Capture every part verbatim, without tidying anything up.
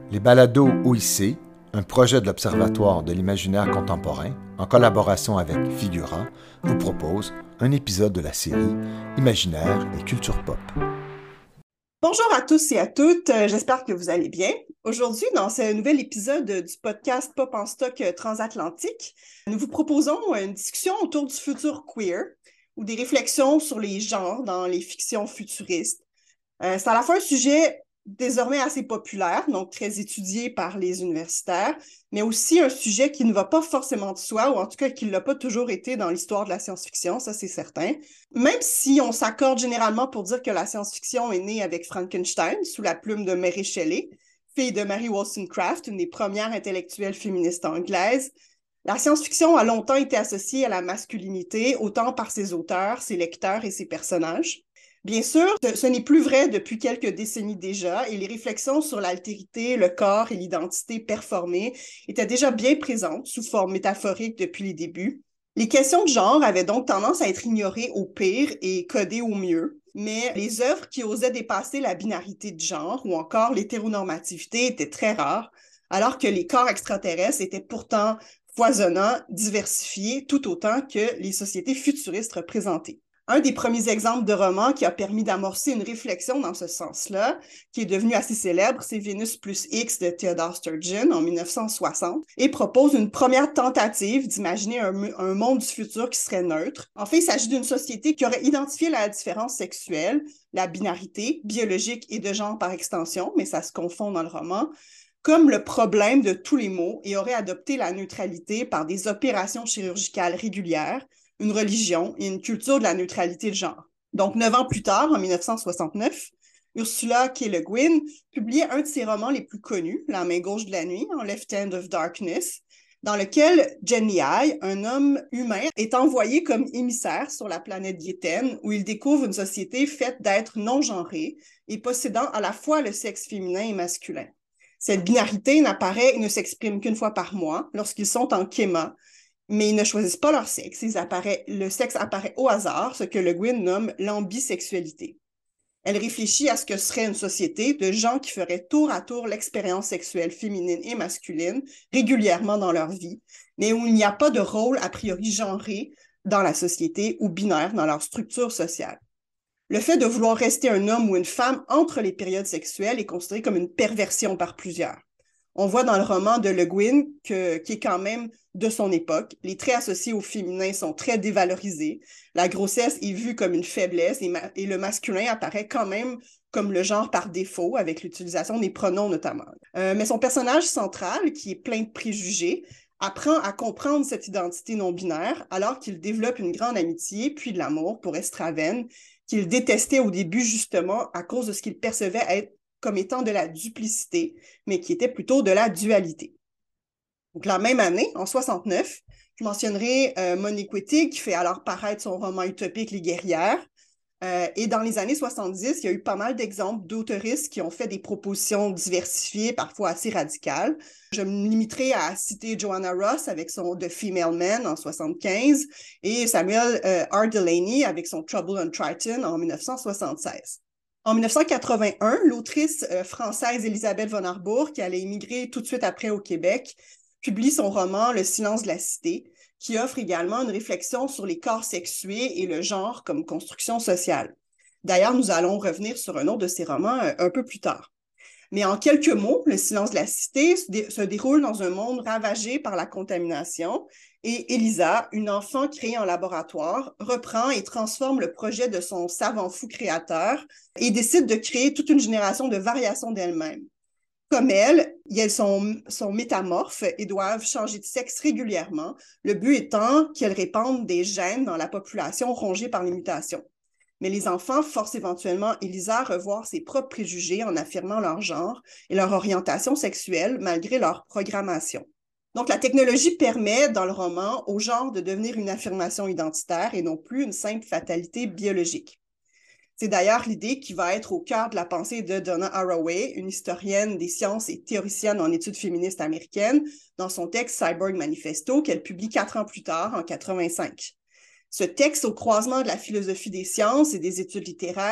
Les balados O I C, un projet de l'Observatoire de l'imaginaire contemporain, en collaboration avec Figura, vous propose un épisode de la série Imaginaire et culture pop. Bonjour à tous et à toutes, euh, j'espère que vous allez bien. Aujourd'hui, dans ce nouvel épisode du podcast Pop en stock transatlantique, nous vous proposons une discussion autour du futur queer ou des réflexions sur les genres dans les fictions futuristes. Euh, c'est à la fois un sujet désormais assez populaire, donc très étudié par les universitaires, mais aussi un sujet qui ne va pas forcément de soi, ou en tout cas qui ne l'a pas toujours été dans l'histoire de la science-fiction, ça c'est certain. Même si on s'accorde généralement pour dire que la science-fiction est née avec Frankenstein, sous la plume de Mary Shelley, fille de Mary Wollstonecraft, une des premières intellectuelles féministes anglaises, la science-fiction a longtemps été associée à la masculinité, autant par ses auteurs, ses lecteurs et ses personnages. Bien sûr, ce n'est plus vrai depuis quelques décennies déjà, et les réflexions sur l'altérité, le corps et l'identité performée étaient déjà bien présentes sous forme métaphorique depuis les débuts. Les questions de genre avaient donc tendance à être ignorées au pire et codées au mieux, mais les œuvres qui osaient dépasser la binarité de genre ou encore l'hétéronormativité étaient très rares, alors que les corps extraterrestres étaient pourtant foisonnants, diversifiés, tout autant que les sociétés futuristes représentées. Un des premiers exemples de roman qui a permis d'amorcer une réflexion dans ce sens-là, qui est devenu assez célèbre, c'est Vénus plus X de Theodore Sturgeon en mille neuf cent soixante et propose une première tentative d'imaginer un, un monde du futur qui serait neutre. En fait, il s'agit d'une société qui aurait identifié la différence sexuelle, la binarité, biologique et de genre par extension, mais ça se confond dans le roman, comme le problème de tous les maux et aurait adopté la neutralité par des opérations chirurgicales régulières, une religion et une culture de la neutralité de genre. Donc, neuf ans plus tard, en mille neuf cent soixante-neuf, Ursula K. Le Guin publiait un de ses romans les plus connus, La main gauche de la nuit, en Left Hand of Darkness, dans lequel Genlei, un homme humain, est envoyé comme émissaire sur la planète Guéten, où il découvre une société faite d'êtres non-genrés et possédant à la fois le sexe féminin et masculin. Cette binarité n'apparaît et ne s'exprime qu'une fois par mois, lorsqu'ils sont en kéma, mais ils ne choisissent pas leur sexe. Ils apparaît, le sexe apparaît au hasard, ce que Le Guin nomme l'ambisexualité. Elle réfléchit à ce que serait une société de gens qui feraient tour à tour l'expérience sexuelle féminine et masculine régulièrement dans leur vie, mais où il n'y a pas de rôle a priori genré dans la société ou binaire dans leur structure sociale. Le fait de vouloir rester un homme ou une femme entre les périodes sexuelles est considéré comme une perversion par plusieurs. On voit dans le roman de Le Guin, que, qui est quand même de son époque, les traits associés au féminin sont très dévalorisés, la grossesse est vue comme une faiblesse et, ma- et le masculin apparaît quand même comme le genre par défaut, avec l'utilisation des pronoms notamment. Euh, mais son personnage central, qui est plein de préjugés, apprend à comprendre cette identité non-binaire alors qu'il développe une grande amitié puis de l'amour pour Estravenne, qu'il détestait au début justement à cause de ce qu'il percevait être comme étant de la duplicité, mais qui était plutôt de la dualité. Donc, la même année, en soixante-neuf, je mentionnerai euh, Monique Wittig, qui fait alors paraître son roman utopique Les Guerrières. Euh, et dans les années soixante-dix, il y a eu pas mal d'exemples d'auteuristes qui ont fait des propositions diversifiées, parfois assez radicales. Je me limiterai à citer Joanna Russ avec son The Female Man en soixante-quinze et Samuel euh, R. Delany avec son Trouble on Triton en mille neuf cent soixante-seize. En mille neuf cent quatre-vingt-un, l'autrice euh, française Elisabeth von Arbour, qui allait émigrer tout de suite après au Québec, publie son roman Le silence de la cité, qui offre également une réflexion sur les corps sexués et le genre comme construction sociale. D'ailleurs, nous allons revenir sur un autre de ses romans euh, un peu plus tard. Mais en quelques mots, Le silence de la cité se, dé- se déroule dans un monde ravagé par la contamination et Elisa, une enfant créée en laboratoire, reprend et transforme le projet de son savant fou créateur et décide de créer toute une génération de variations d'elle-même. Comme elle, elles sont, sont métamorphes et doivent changer de sexe régulièrement, le but étant qu'elles répandent des gènes dans la population rongée par les mutations. Mais les enfants forcent éventuellement Elisa à revoir ses propres préjugés en affirmant leur genre et leur orientation sexuelle malgré leur programmation. Donc, la technologie permet, dans le roman, au genre de devenir une affirmation identitaire et non plus une simple fatalité biologique. C'est d'ailleurs l'idée qui va être au cœur de la pensée de Donna Haraway, une historienne des sciences et théoricienne en études féministes américaines, dans son texte Cyborg Manifesto qu'elle publie quatre ans plus tard, en quatre-vingt-cinq. Ce texte, au croisement de la philosophie des sciences et des études littéraires,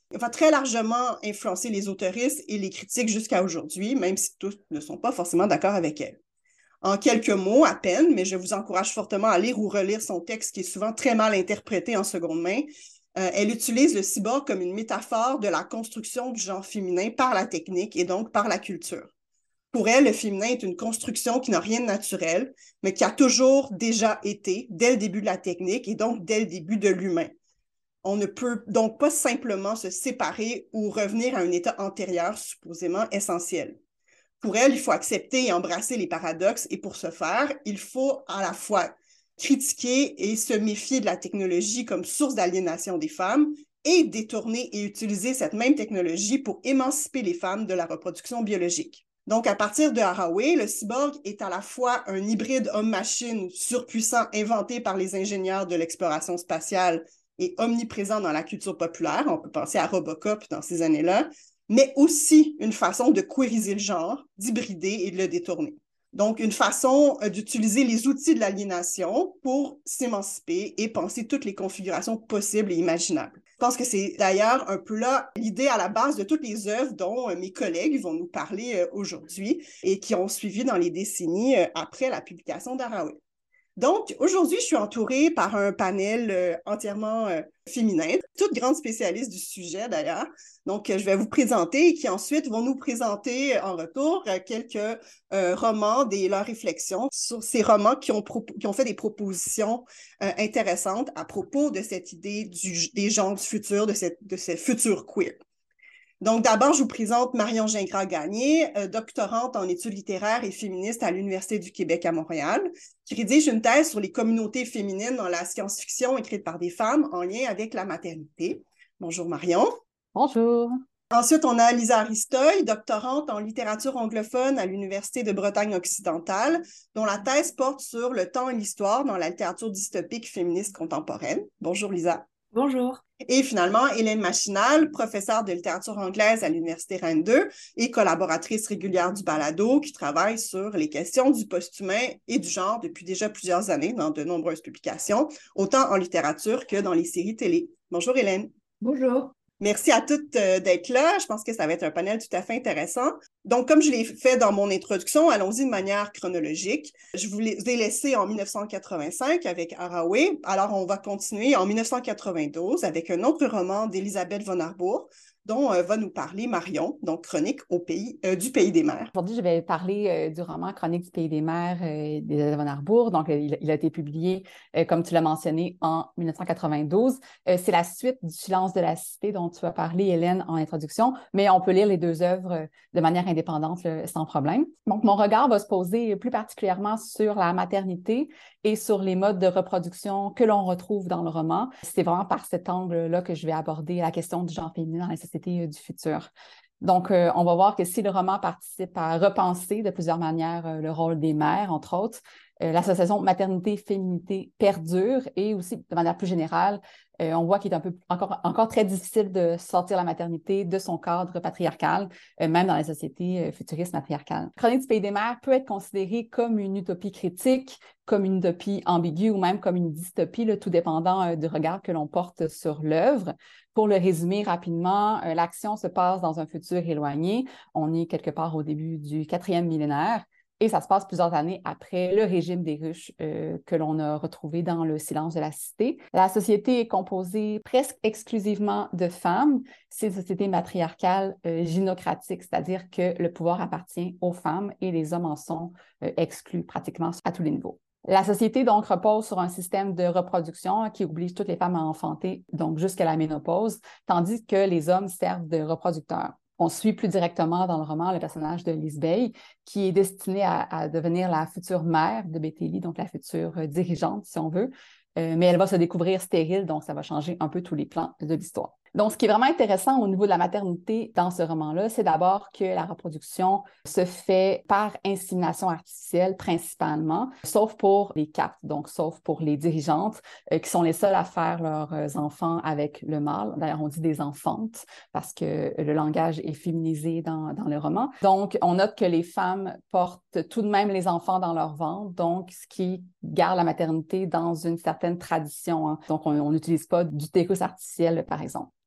va très largement influencer les autoristes et les critiques jusqu'à aujourd'hui, même si tous ne sont pas forcément d'accord avec elle. En quelques mots à peine, mais je vous encourage fortement à lire ou relire son texte qui est souvent très mal interprété en seconde main. Euh, elle utilise le cyborg comme une métaphore de la construction du genre féminin par la technique et donc par la culture. Pour elle, le féminin est une construction qui n'a rien de naturel, mais qui a toujours déjà été dès le début de la technique et donc dès le début de l'humain. On ne peut donc pas simplement se séparer ou revenir à un état antérieur supposément essentiel. Pour elle, il faut accepter et embrasser les paradoxes et pour ce faire, il faut à la fois critiquer et se méfier de la technologie comme source d'aliénation des femmes et détourner et utiliser cette même technologie pour émanciper les femmes de la reproduction biologique. Donc, à partir de Haraway, le cyborg est à la fois un hybride homme-machine surpuissant inventé par les ingénieurs de l'exploration spatiale et omniprésent dans la culture populaire, on peut penser à Robocop dans ces années-là, mais aussi une façon de queeriser le genre, d'hybrider et de le détourner. Donc, une façon d'utiliser les outils de l'aliénation pour s'émanciper et penser toutes les configurations possibles et imaginables. Je pense que c'est d'ailleurs un peu là l'idée à la base de toutes les œuvres dont mes collègues vont nous parler aujourd'hui et qui ont suivi dans les décennies après la publication d'Haraway. Donc, aujourd'hui, je suis entourée par un panel euh, entièrement euh, féminin, toutes grandes spécialistes du sujet d'ailleurs. Donc, euh, je vais vous présenter et qui ensuite vont nous présenter en retour euh, quelques euh, romans et leurs réflexions sur ces romans qui ont, qui ont fait des propositions euh, intéressantes à propos de cette idée du, des genres du futur, de, cette, de ce futur queer. Donc, d'abord, je vous présente Marion Gingras-Gagné, euh, doctorante en études littéraires et féministes à l'Université du Québec à Montréal, qui rédige une thèse sur les communautés féminines dans la science-fiction écrite par des femmes en lien avec la maternité. Bonjour Marion. Bonjour. Ensuite, on a Lisa Aristoy, doctorante en littérature anglophone à l'Université de Bretagne occidentale, dont la thèse porte sur le temps et l'histoire dans la littérature dystopique féministe contemporaine. Bonjour Lisa. Bonjour. Et finalement, Hélène Machinal, professeure de littérature anglaise à l'Université Rennes deux et collaboratrice régulière du Balado, qui travaille sur les questions du post-humain et du genre depuis déjà plusieurs années dans de nombreuses publications, autant en littérature que dans les séries télé. Bonjour Hélène. Bonjour. Merci à toutes euh, d'être là. Je pense que ça va être un panel tout à fait intéressant. Donc, comme je l'ai fait dans mon introduction, allons-y de manière chronologique. Je vous ai laissé en dix-neuf cent quatre-vingt-cinq avec Haraway. Alors, on va continuer en dix-neuf cent quatre-vingt-douze avec un autre roman d'Elisabeth von Arbour, dont euh, va nous parler Marion, donc Chronique au pays, euh, du pays des mers. Aujourd'hui, je vais parler euh, du roman Chronique du pays des mers euh, d'Elisabeth von Arbour. Donc, euh, il, il a été publié, euh, comme tu l'as mentionné, en dix-neuf cent quatre-vingt-douze. Euh, c'est la suite du Silence de la cité dont tu as parlé, Hélène, en introduction, mais on peut lire les deux œuvres euh, de manière indépendante là, sans problème. Donc, mon regard va se poser plus particulièrement sur la maternité et sur les modes de reproduction que l'on retrouve dans le roman. C'est vraiment par cet angle-là que je vais aborder la question du genre féminin dans la société du futur. Donc, euh, on va voir que si le roman participe à repenser de plusieurs manières euh, le rôle des mères, entre autres, euh, l'association maternité-féminité perdure et aussi, de manière plus générale, euh, on voit qu'il est un peu encore, encore très difficile de sortir la maternité de son cadre patriarcal, euh, même dans les sociétés euh, futuristes matriarcales. Chronique du pays des mers peut être considérée comme une utopie critique, comme une utopie ambiguë ou même comme une dystopie, là, tout dépendant euh, du regard que l'on porte sur l'œuvre. Pour le résumer rapidement, euh, l'action se passe dans un futur éloigné. On est quelque part au début du quatrième millénaire et ça se passe plusieurs années après le régime des ruches euh, que l'on a retrouvé dans le Silence de la cité. La société est composée presque exclusivement de femmes. C'est une société matriarcale euh, gynocratique, c'est-à-dire que le pouvoir appartient aux femmes et les hommes en sont euh, exclus pratiquement à tous les niveaux. La société, donc, repose sur un système de reproduction qui oblige toutes les femmes à enfanter, donc jusqu'à la ménopause, tandis que les hommes servent de reproducteurs. On suit plus directement dans le roman le personnage de Lisbeth, qui est destinée à, à devenir la future mère de Béthélie, donc la future euh, dirigeante, si on veut, euh, mais elle va se découvrir stérile, donc ça va changer un peu tous les plans de l'histoire. Donc, ce qui est vraiment intéressant au niveau de la maternité dans ce roman-là, c'est d'abord que la reproduction se fait par insémination artificielle principalement, sauf pour les captes, donc sauf pour les dirigeantes, euh, qui sont les seules à faire leurs enfants avec le mâle. D'ailleurs, on dit des enfantes parce que le langage est féminisé dans, dans le roman. Donc, on note que les femmes portent tout de même les enfants dans leur ventre, donc ce qui garde la maternité dans une certaine tradition. Hein. Donc, on n'utilise pas d'utérus artificiel, par exemple.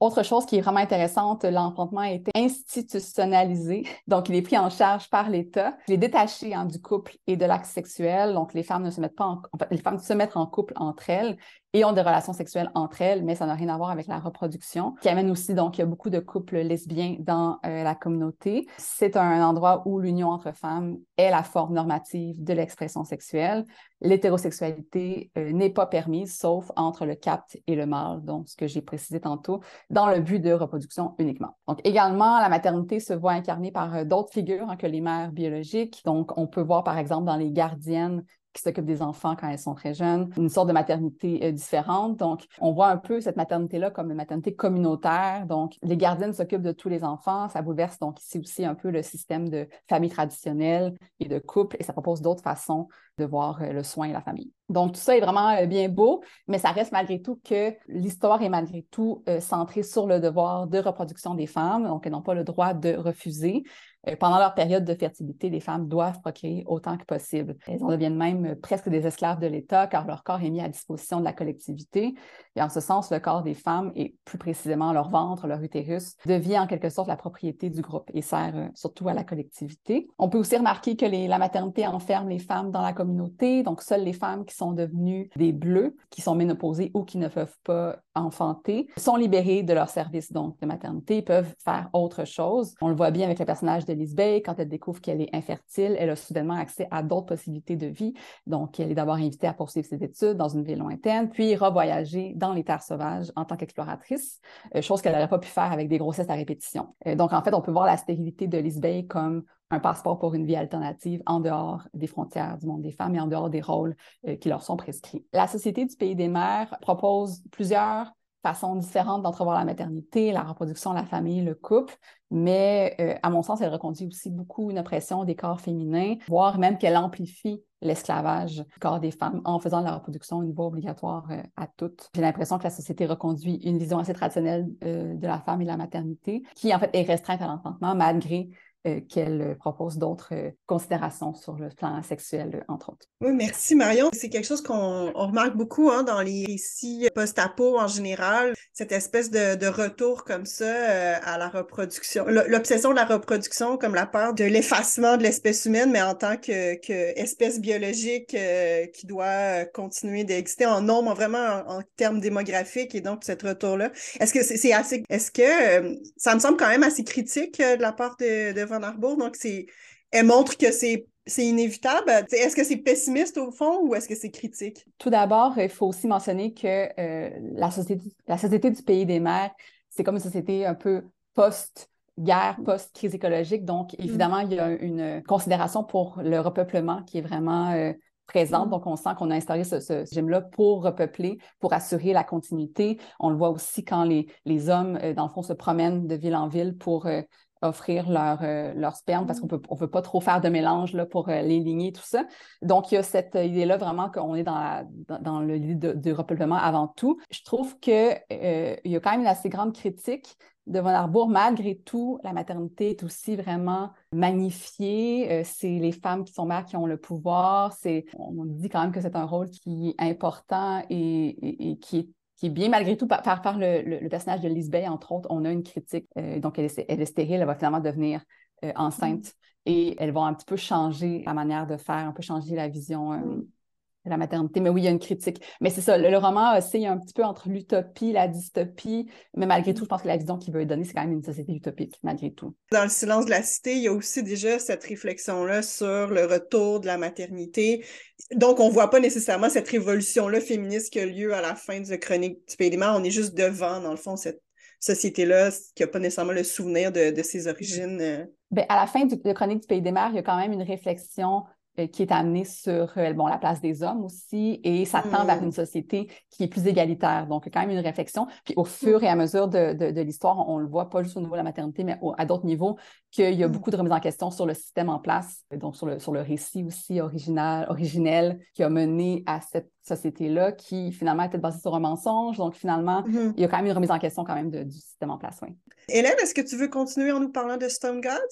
Autre chose qui est vraiment intéressante, l'enfantement a été institutionnalisé, donc il est pris en charge par l'État. Il est détaché hein, du couple et de l'acte sexuel, donc les femmes ne se mettent pas en, en fait, les femmes se mettent en couple entre elles et ont des relations sexuelles entre elles, mais ça n'a rien à voir avec la reproduction, qui amène aussi, donc, il y a beaucoup de couples lesbiens dans euh, la communauté. C'est un endroit où l'union entre femmes est la forme normative de l'expression sexuelle. L'hétérosexualité euh, n'est pas permise, sauf entre le capte et le mâle, donc ce que j'ai précisé tantôt, dans le but de reproduction uniquement. Donc, également, la maternité se voit incarnée par euh, d'autres figures hein, que les mères biologiques. Donc, on peut voir, par exemple, dans les gardiennes qui s'occupent des enfants quand elles sont très jeunes, une sorte de maternité euh, différente. Donc, on voit un peu cette maternité-là comme une maternité communautaire. Donc, les gardiennes s'occupent de tous les enfants. Ça bouleverse donc ici aussi un peu le système de famille traditionnelle et de couple et ça propose d'autres façons de voir euh, le soin et la famille. Donc, tout ça est vraiment euh, bien beau, mais ça reste malgré tout que l'histoire est malgré tout euh, centrée sur le devoir de reproduction des femmes. Donc, elles n'ont pas le droit de refuser. Euh, pendant leur période de fertilité, les femmes doivent procréer autant que possible. Elles en deviennent même presque des esclaves de l'État car leur corps est mis à disposition de la collectivité. Et en ce sens, le corps des femmes, et plus précisément leur ventre, leur utérus, devient en quelque sorte la propriété du groupe et sert euh, surtout à la collectivité. On peut aussi remarquer que les, la maternité enferme les femmes dans la communauté. Donc, seules les femmes qui sont devenues des bleus, qui sont ménopausées ou qui ne peuvent pas enfanter, sont libérées de leur service donc de maternité, peuvent faire autre chose. On le voit bien avec le personnage de Lisbeth, quand elle découvre qu'elle est infertile, elle a soudainement accès à d'autres possibilités de vie. Donc, elle est d'abord invitée à poursuivre ses études dans une ville lointaine, puis revoyager dans les terres sauvages en tant qu'exploratrice, euh, chose qu'elle n'aurait pas pu faire avec des grossesses à répétition. Euh, donc, en fait, on peut voir la stérilité de Lisbeth comme un passeport pour une vie alternative en dehors des frontières du monde des femmes et en dehors des rôles euh, qui leur sont prescrits. La Société du Pays des Mères propose plusieurs façons différentes d'entrevoir la maternité, la reproduction, la famille, le couple, mais euh, à mon sens, elle reconduit aussi beaucoup une oppression des corps féminins, voire même qu'elle amplifie l'esclavage du corps des femmes en faisant de la reproduction une voie obligatoire euh, à toutes. J'ai l'impression que la société reconduit une vision assez traditionnelle euh, de la femme et de la maternité, qui en fait est restreinte à l'enfantement malgré Euh, qu'elle propose d'autres euh, considérations sur le plan sexuel, euh, entre autres. Oui, merci Marion. C'est quelque chose qu'on on remarque beaucoup hein, dans les récits post-apo en général, cette espèce de, de retour comme ça euh, à la reproduction, l'obsession de la reproduction comme la peur de l'effacement de l'espèce humaine, mais en tant que, que espèce biologique euh, qui doit continuer d'exister en nombre, vraiment en, en termes démographiques, et donc cet retour-là. Est-ce que c'est, c'est assez, est-ce que euh, ça me semble quand même assez critique euh, de la part de, de Van Arbour, donc c'est, elle montre que c'est C'est inévitable. Est-ce que c'est pessimiste au fond ou est-ce que c'est critique? Tout d'abord, il faut aussi mentionner que euh, la, société, la société du Pays des Mères, c'est comme une société un peu post-guerre, post-crise écologique. Donc, évidemment, mm. il y a une considération pour le repeuplement qui est vraiment euh, présente. Mm. Donc, on sent qu'on a instauré ce, ce régime-là pour repeupler, pour assurer la continuité. On le voit aussi quand les, les hommes, euh, dans le fond, se promènent de ville en ville pour euh, offrir leur, euh, leur sperme parce qu'on peut, on veut pas trop faire de mélange là, pour euh, les lignées, tout ça. Donc, il y a cette idée-là vraiment qu'on est dans, la, dans, dans le lit de, de repeuplement avant tout. Je trouve qu'il euh, y a quand même une assez grande critique de Van Arbour. Malgré tout, la maternité est aussi vraiment magnifiée. Euh, c'est les femmes qui sont mères qui ont le pouvoir. C'est, on dit quand même que c'est un rôle qui est important et, et, et qui est qui est bien malgré tout par, par, par le, le, le personnage de Lisbeth, entre autres, on a une critique. Euh, donc, elle est, elle est stérile, elle va finalement devenir euh, enceinte mm. et elle va un petit peu changer la manière de faire, un peu changer la vision euh, mm. de la maternité. Mais oui, il y a une critique. Mais c'est ça, le, le roman oscille un petit peu entre l'utopie, la dystopie, mais malgré tout, je pense que la vision qu'il veut donner, c'est quand même une société utopique, malgré tout. Dans Le silence de la cité, il y a aussi déjà cette réflexion-là sur le retour de la maternité. Donc, on ne voit pas nécessairement cette révolution-là féministe qui a lieu à la fin de Chronique du Pays des Mères. On est juste devant, dans le fond, cette société-là qui n'a pas nécessairement le souvenir de, de ses origines. Bien, à la fin du, de Chronique du Pays des Mères, il y a quand même une réflexion euh, qui est amenée sur euh, bon, la place des hommes aussi, et ça tend mmh. vers une société qui est plus égalitaire. Donc, il y a quand même une réflexion. Puis au fur mmh. et à mesure de, de, de l'histoire, on, on le voit pas juste au niveau de la maternité, mais au, à d'autres niveaux, qu'il y a mmh. beaucoup de remises en question sur le système en place, donc sur le, sur le récit aussi original, originel qui a mené à cette société-là, qui finalement était basée sur un mensonge. Donc, finalement, mmh. il y a quand même une remise en question quand même de, du système en place. Oui. Hélène, est-ce que tu veux continuer en nous parlant de Storm Gods?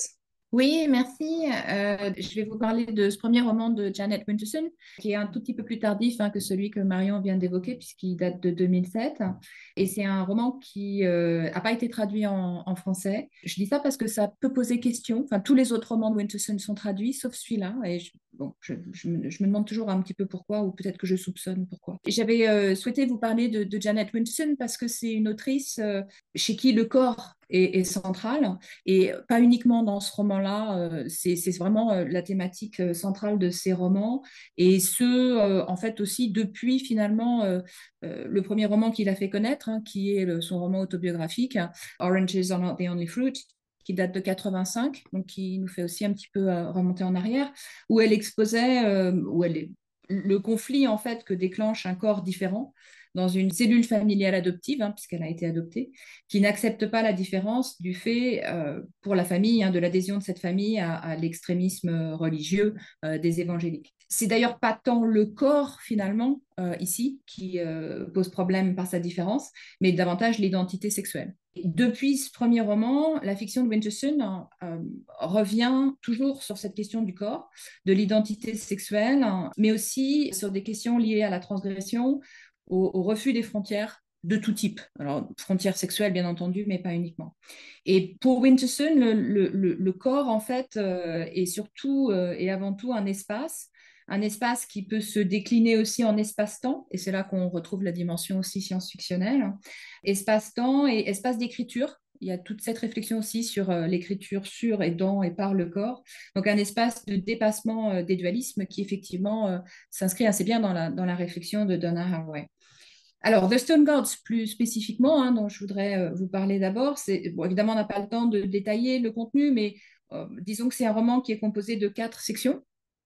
Oui, merci. Euh, je vais vous parler de ce premier roman de Janet Winterson, qui est un tout petit peu plus tardif hein, que celui que Marion vient d'évoquer, puisqu'il date de deux mille sept. Et c'est un roman qui n'a pas été traduit en, en français. Je dis ça parce que ça peut poser question. Enfin, tous les autres romans de Winterson sont traduits, sauf celui-là. Et je, bon, je, je me, je me demande toujours un petit peu pourquoi, ou peut-être que je soupçonne pourquoi. Et j'avais euh, souhaité vous parler de, de Janet Winterson parce que c'est une autrice euh, chez qui le corps est, est central. Et pas uniquement dans ce roman-là, euh, c'est, c'est vraiment euh, la thématique euh, centrale de ces romans. Et ce, euh, en fait, aussi depuis finalement euh, euh, le premier roman qu'il a fait connaître, hein, qui est le- son roman autobiographique, hein, Oranges Are Not the Only Fruit, qui date de quatre-vingt-cinq, donc qui nous fait aussi un petit peu euh, remonter en arrière, où elle exposait, euh, où elle est, le conflit en fait que déclenche un corps différent dans une cellule familiale adoptive, hein, puisqu'elle a été adoptée, qui n'accepte pas la différence du fait euh, pour la famille, hein, de l'adhésion de cette famille à, à l'extrémisme religieux euh, des évangéliques. C'est d'ailleurs pas tant le corps finalement euh, ici qui euh, pose problème par sa différence, mais davantage l'identité sexuelle. Depuis ce premier roman, la fiction de Winterson euh, revient toujours sur cette question du corps, de l'identité sexuelle, hein, mais aussi sur des questions liées à la transgression, au, au refus des frontières de tout type. Alors, frontières sexuelles, bien entendu, mais pas uniquement. Et pour Winterson, le, le, le, le corps, en fait, euh, est surtout euh, et avant tout un espace, un espace qui peut se décliner aussi en espace-temps, et c'est là qu'on retrouve la dimension aussi science-fictionnelle, hein. Espace-temps et espace d'écriture. Il y a toute cette réflexion aussi sur euh, l'écriture sur et dans et par le corps. Donc, un espace de dépassement euh, des dualismes qui, effectivement, euh, s'inscrit assez bien dans la, dans la réflexion de Donna Haraway. Alors, The Stone Gods, plus spécifiquement, hein, dont je voudrais euh, vous parler d'abord, c'est bon, évidemment, on n'a pas le temps de détailler le contenu, mais euh, disons que c'est un roman qui est composé de quatre sections.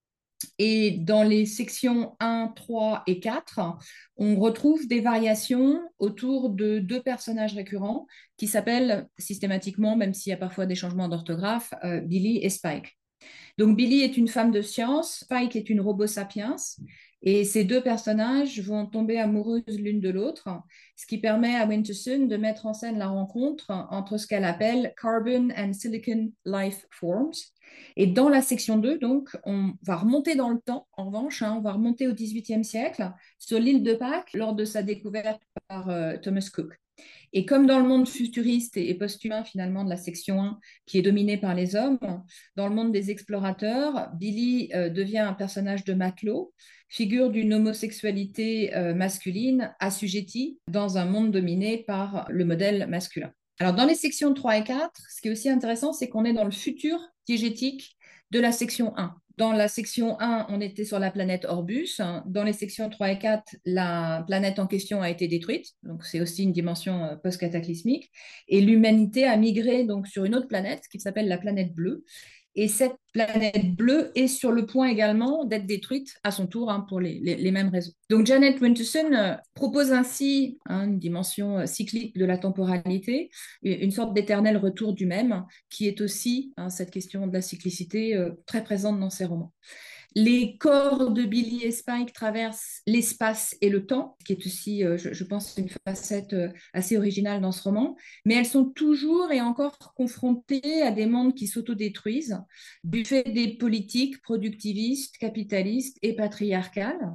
Et dans les sections un, trois et quatre, on retrouve des variations autour de deux personnages récurrents qui s'appellent systématiquement, même s'il y a parfois des changements d'orthographe, euh, Billy et Spike. Donc Billy est une femme de science, Spike est une robot sapiens, et ces deux personnages vont tomber amoureuses l'une de l'autre, ce qui permet à Winterson de mettre en scène la rencontre entre ce qu'elle appelle Carbon and Silicon Life Forms. Et dans la section deux, donc, on va remonter dans le temps, en revanche, hein, on va remonter au dix-huitième siècle, sur l'île de Pâques, lors de sa découverte par euh, Thomas Cook. Et comme dans le monde futuriste et post-humain finalement de la section un qui est dominé par les hommes, dans le monde des explorateurs, Billy euh, devient un personnage de matelot, figure d'une homosexualité euh, masculine assujettie dans un monde dominé par le modèle masculin. Alors dans les sections trois et quatre, ce qui est aussi intéressant, c'est qu'on est dans le futur diégétique de la section un. Dans la section un, on était sur la planète Orbus. Dans les sections trois et quatre, la planète en question a été détruite. Donc, c'est aussi une dimension post-cataclysmique. Et l'humanité a migré donc sur une autre planète qui s'appelle la planète bleue. Et cette planète bleue est sur le point également d'être détruite à son tour hein, pour les, les, les, mêmes raisons. Donc Janet Winterson euh, propose ainsi hein, une dimension euh, cyclique de la temporalité, une sorte d'éternel retour du même, qui est aussi hein, cette question de la cyclicité euh, très présente dans ses romans. Les corps de Billy et Spike traversent l'espace et le temps, ce qui est aussi, euh, je, je pense, une facette euh, assez originale dans ce roman, mais elles sont toujours et encore confrontées à des mondes qui s'autodétruisent du fait des politiques productivistes, capitalistes et patriarcales,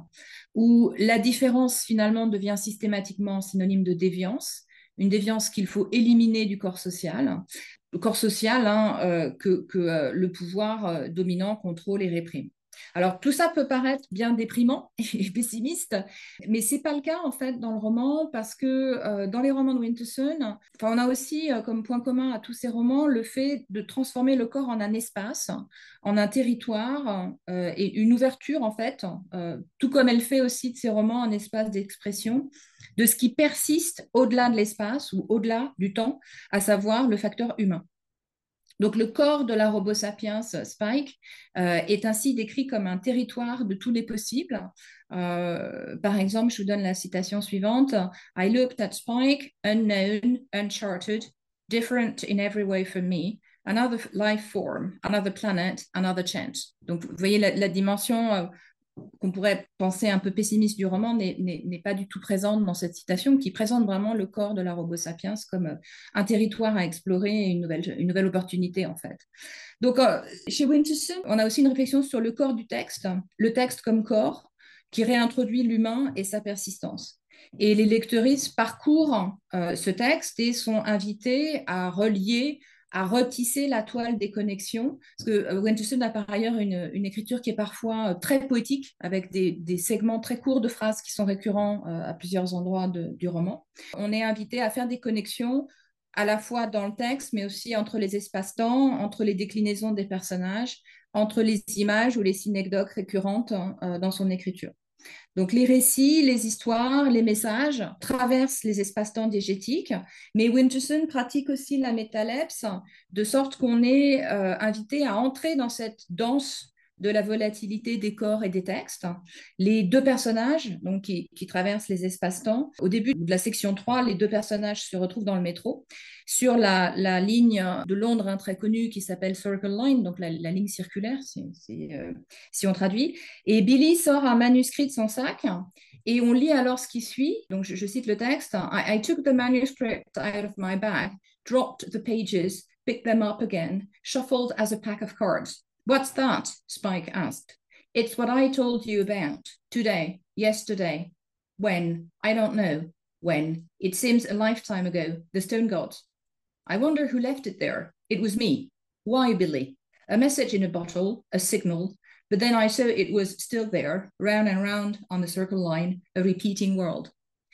où la différence finalement devient systématiquement synonyme de déviance, une déviance qu'il faut éliminer du corps social, le corps social hein, euh, que, que euh, le pouvoir euh, dominant contrôle et réprime. Alors, tout ça peut paraître bien déprimant et pessimiste, mais ce n'est pas le cas en fait dans le roman parce que euh, dans les romans de Winterson, on a aussi euh, comme point commun à tous ces romans le fait de transformer le corps en un espace, en un territoire euh, et une ouverture en fait, euh, tout comme elle fait aussi de ces romans un espace d'expression de ce qui persiste au-delà de l'espace ou au-delà du temps, à savoir le facteur humain. Donc, le corps de la robot sapiens Spike euh, est ainsi décrit comme un territoire de tous les possibles. Euh, par exemple, je vous donne la citation suivante. I looked at Spike, unknown, uncharted, different in every way from me, another life form, another planet, another chance. Donc, vous voyez la, la dimension euh, qu'on pourrait penser un peu pessimiste du roman n'est, n'est, n'est pas du tout présente dans cette citation, qui présente vraiment le corps de la Homo sapiens comme un territoire à explorer et une nouvelle, une nouvelle opportunité, en fait. Donc, euh, chez Winterson, on a aussi une réflexion sur le corps du texte, le texte comme corps, qui réintroduit l'humain et sa persistance. Et les lectrices parcourent euh, ce texte et sont invités à relier, à retisser la toile des connexions. Parce que euh, Winterson a par ailleurs une, une écriture qui est parfois euh, très poétique, avec des, des segments très courts de phrases qui sont récurrents euh, à plusieurs endroits de, du roman. On est invité à faire des connexions à la fois dans le texte, mais aussi entre les espaces-temps, entre les déclinaisons des personnages, entre les images ou les synecdoques récurrentes euh, dans son écriture. Donc les récits, les histoires, les messages traversent les espaces-temps diégétiques, mais Winterson pratique aussi la métalepse, de sorte qu'on est euh, invité à entrer dans cette danse de la volatilité des corps et des textes. Les deux personnages donc, qui, qui traversent les espaces-temps, au début de la section trois, les deux personnages se retrouvent dans le métro, sur la, la ligne de Londres hein, très connue qui s'appelle Circle Line, donc la, la ligne circulaire, c'est, c'est, euh, si on traduit. Et Billy sort un manuscrit de son sac et on lit alors ce qui suit. Donc je, je cite le texte. I, I took the manuscript out of my bag, dropped the pages, picked them up again, shuffled as a pack of cards. What's that? Spike asked. It's what I told you about today, yesterday. When? I don't know. When? It seems a lifetime ago. The Stone Gods. I wonder who left it there. It was me. Why, Billy? A message in a bottle, a signal, but then I saw it was still there, round and round on the circle line, a repeating world.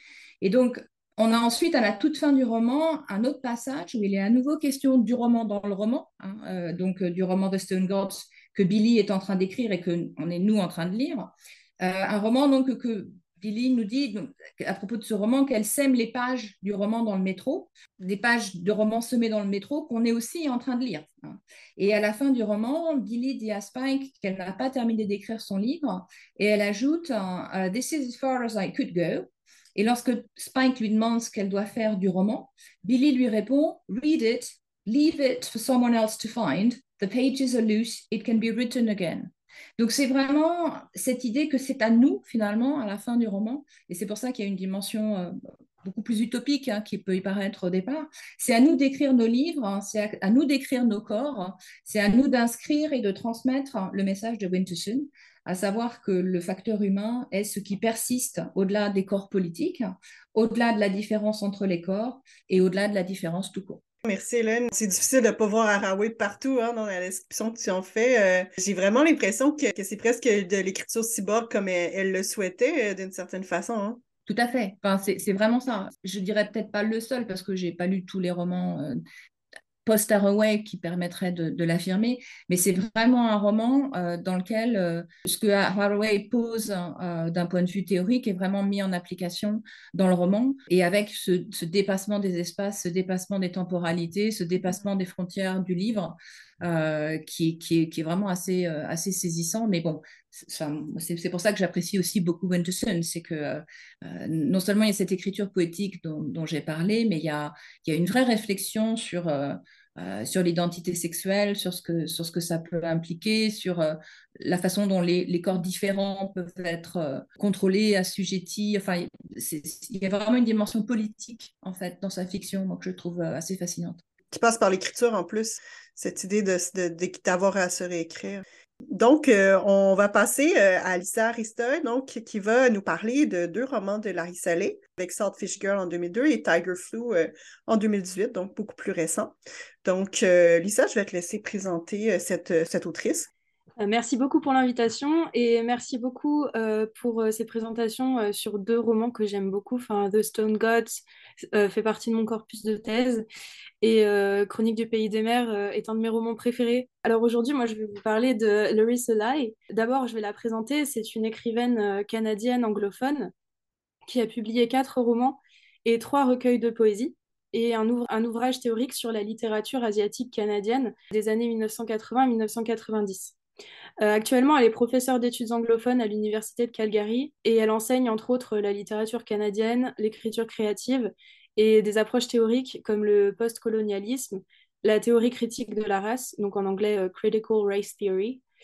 Et donc, on a ensuite, à la toute fin du roman, un autre passage où il est à nouveau question du roman dans le roman, hein, euh, donc euh, du roman de Stone Gods que Billy est en train d'écrire et qu'on est nous en train de lire. Euh, un roman donc que, que Billy nous dit donc, à propos de ce roman qu'elle sème les pages du roman dans le métro, des pages de romans semées dans le métro qu'on est aussi en train de lire. Hein. Et à la fin du roman, Billy dit à Spike qu'elle n'a pas terminé d'écrire son livre et elle ajoute uh, « This is as far as I could go ». Et lorsque Spike lui demande ce qu'elle doit faire du roman, Billy lui répond « Read it, leave it for someone else to find. The pages are loose, it can be written again. » Donc c'est vraiment cette idée que c'est à nous, finalement, à la fin du roman, et c'est pour ça qu'il y a une dimension euh, beaucoup plus utopique hein, qui peut y paraître au départ, c'est à nous d'écrire nos livres, hein, c'est à, à nous d'écrire nos corps, hein, c'est à nous d'inscrire et de transmettre le message de Winterson, à savoir que le facteur humain est ce qui persiste au-delà des corps politiques, au-delà de la différence entre les corps et au-delà de la différence tout court. Merci Hélène. C'est difficile de ne pas voir Haraway partout hein, dans la description que tu en fais. Euh, j'ai vraiment l'impression que, que c'est presque de l'écriture cyborg comme elle, elle le souhaitait euh, d'une certaine façon. Hein. Tout à fait. Enfin, c'est, c'est vraiment ça. Je dirais peut-être pas le seul parce que j'ai pas lu tous les romans euh, post-Haraway qui permettrait de, de l'affirmer, mais c'est vraiment un roman euh, dans lequel euh, ce que Haraway pose euh, d'un point de vue théorique est vraiment mis en application dans le roman, et avec ce, ce dépassement des espaces, ce dépassement des temporalités, ce dépassement des frontières du livre, euh, qui, qui, est, qui est vraiment assez, euh, assez saisissant. Mais bon, c'est, c'est pour ça que j'apprécie aussi beaucoup Winterson, c'est que euh, non seulement il y a cette écriture poétique dont, dont j'ai parlé, mais il y a, il y a une vraie réflexion sur... Euh, Euh, sur l'identité sexuelle, sur ce que, sur ce que ça peut impliquer, sur euh, la façon dont les, les corps différents peuvent être euh, contrôlés, assujettis. Enfin, c'est, il y a vraiment une dimension politique, en fait, dans sa fiction, donc je trouve euh, assez fascinante. Qui passe par l'écriture, en plus, cette idée de, de, de, d'avoir à se réécrire. Donc, euh, on va passer euh, à Alyssa Aristoy, donc, qui va nous parler de deux romans de Larry Salé, avec Saltfish Girl en deux mille deux et Tiger Flu euh, en deux mille dix-huit, donc beaucoup plus récent. Donc, euh, Lisa, je vais te laisser présenter euh, cette, cette autrice. Merci beaucoup pour l'invitation et merci beaucoup euh, pour euh, ces présentations euh, sur deux romans que j'aime beaucoup. Enfin, The Stone Gods euh, fait partie de mon corpus de thèse et euh, Chronique du Pays des Mers euh, est un de mes romans préférés. Alors aujourd'hui, moi, je vais vous parler de Larissa Lai. D'abord, je vais la présenter. C'est une écrivaine euh, canadienne anglophone qui a publié quatre romans et trois recueils de poésie et un, ouvr- un ouvrage théorique sur la littérature asiatique canadienne des années mille neuf cent quatre-vingts à mille neuf cent quatre-vingt-dix. Euh, actuellement, elle est professeure d'études anglophones à l'Université de Calgary et elle enseigne entre autres la littérature canadienne, l'écriture créative et des approches théoriques comme le post-colonialisme, la théorie critique de la race, donc en anglais uh, Critical Race Theory,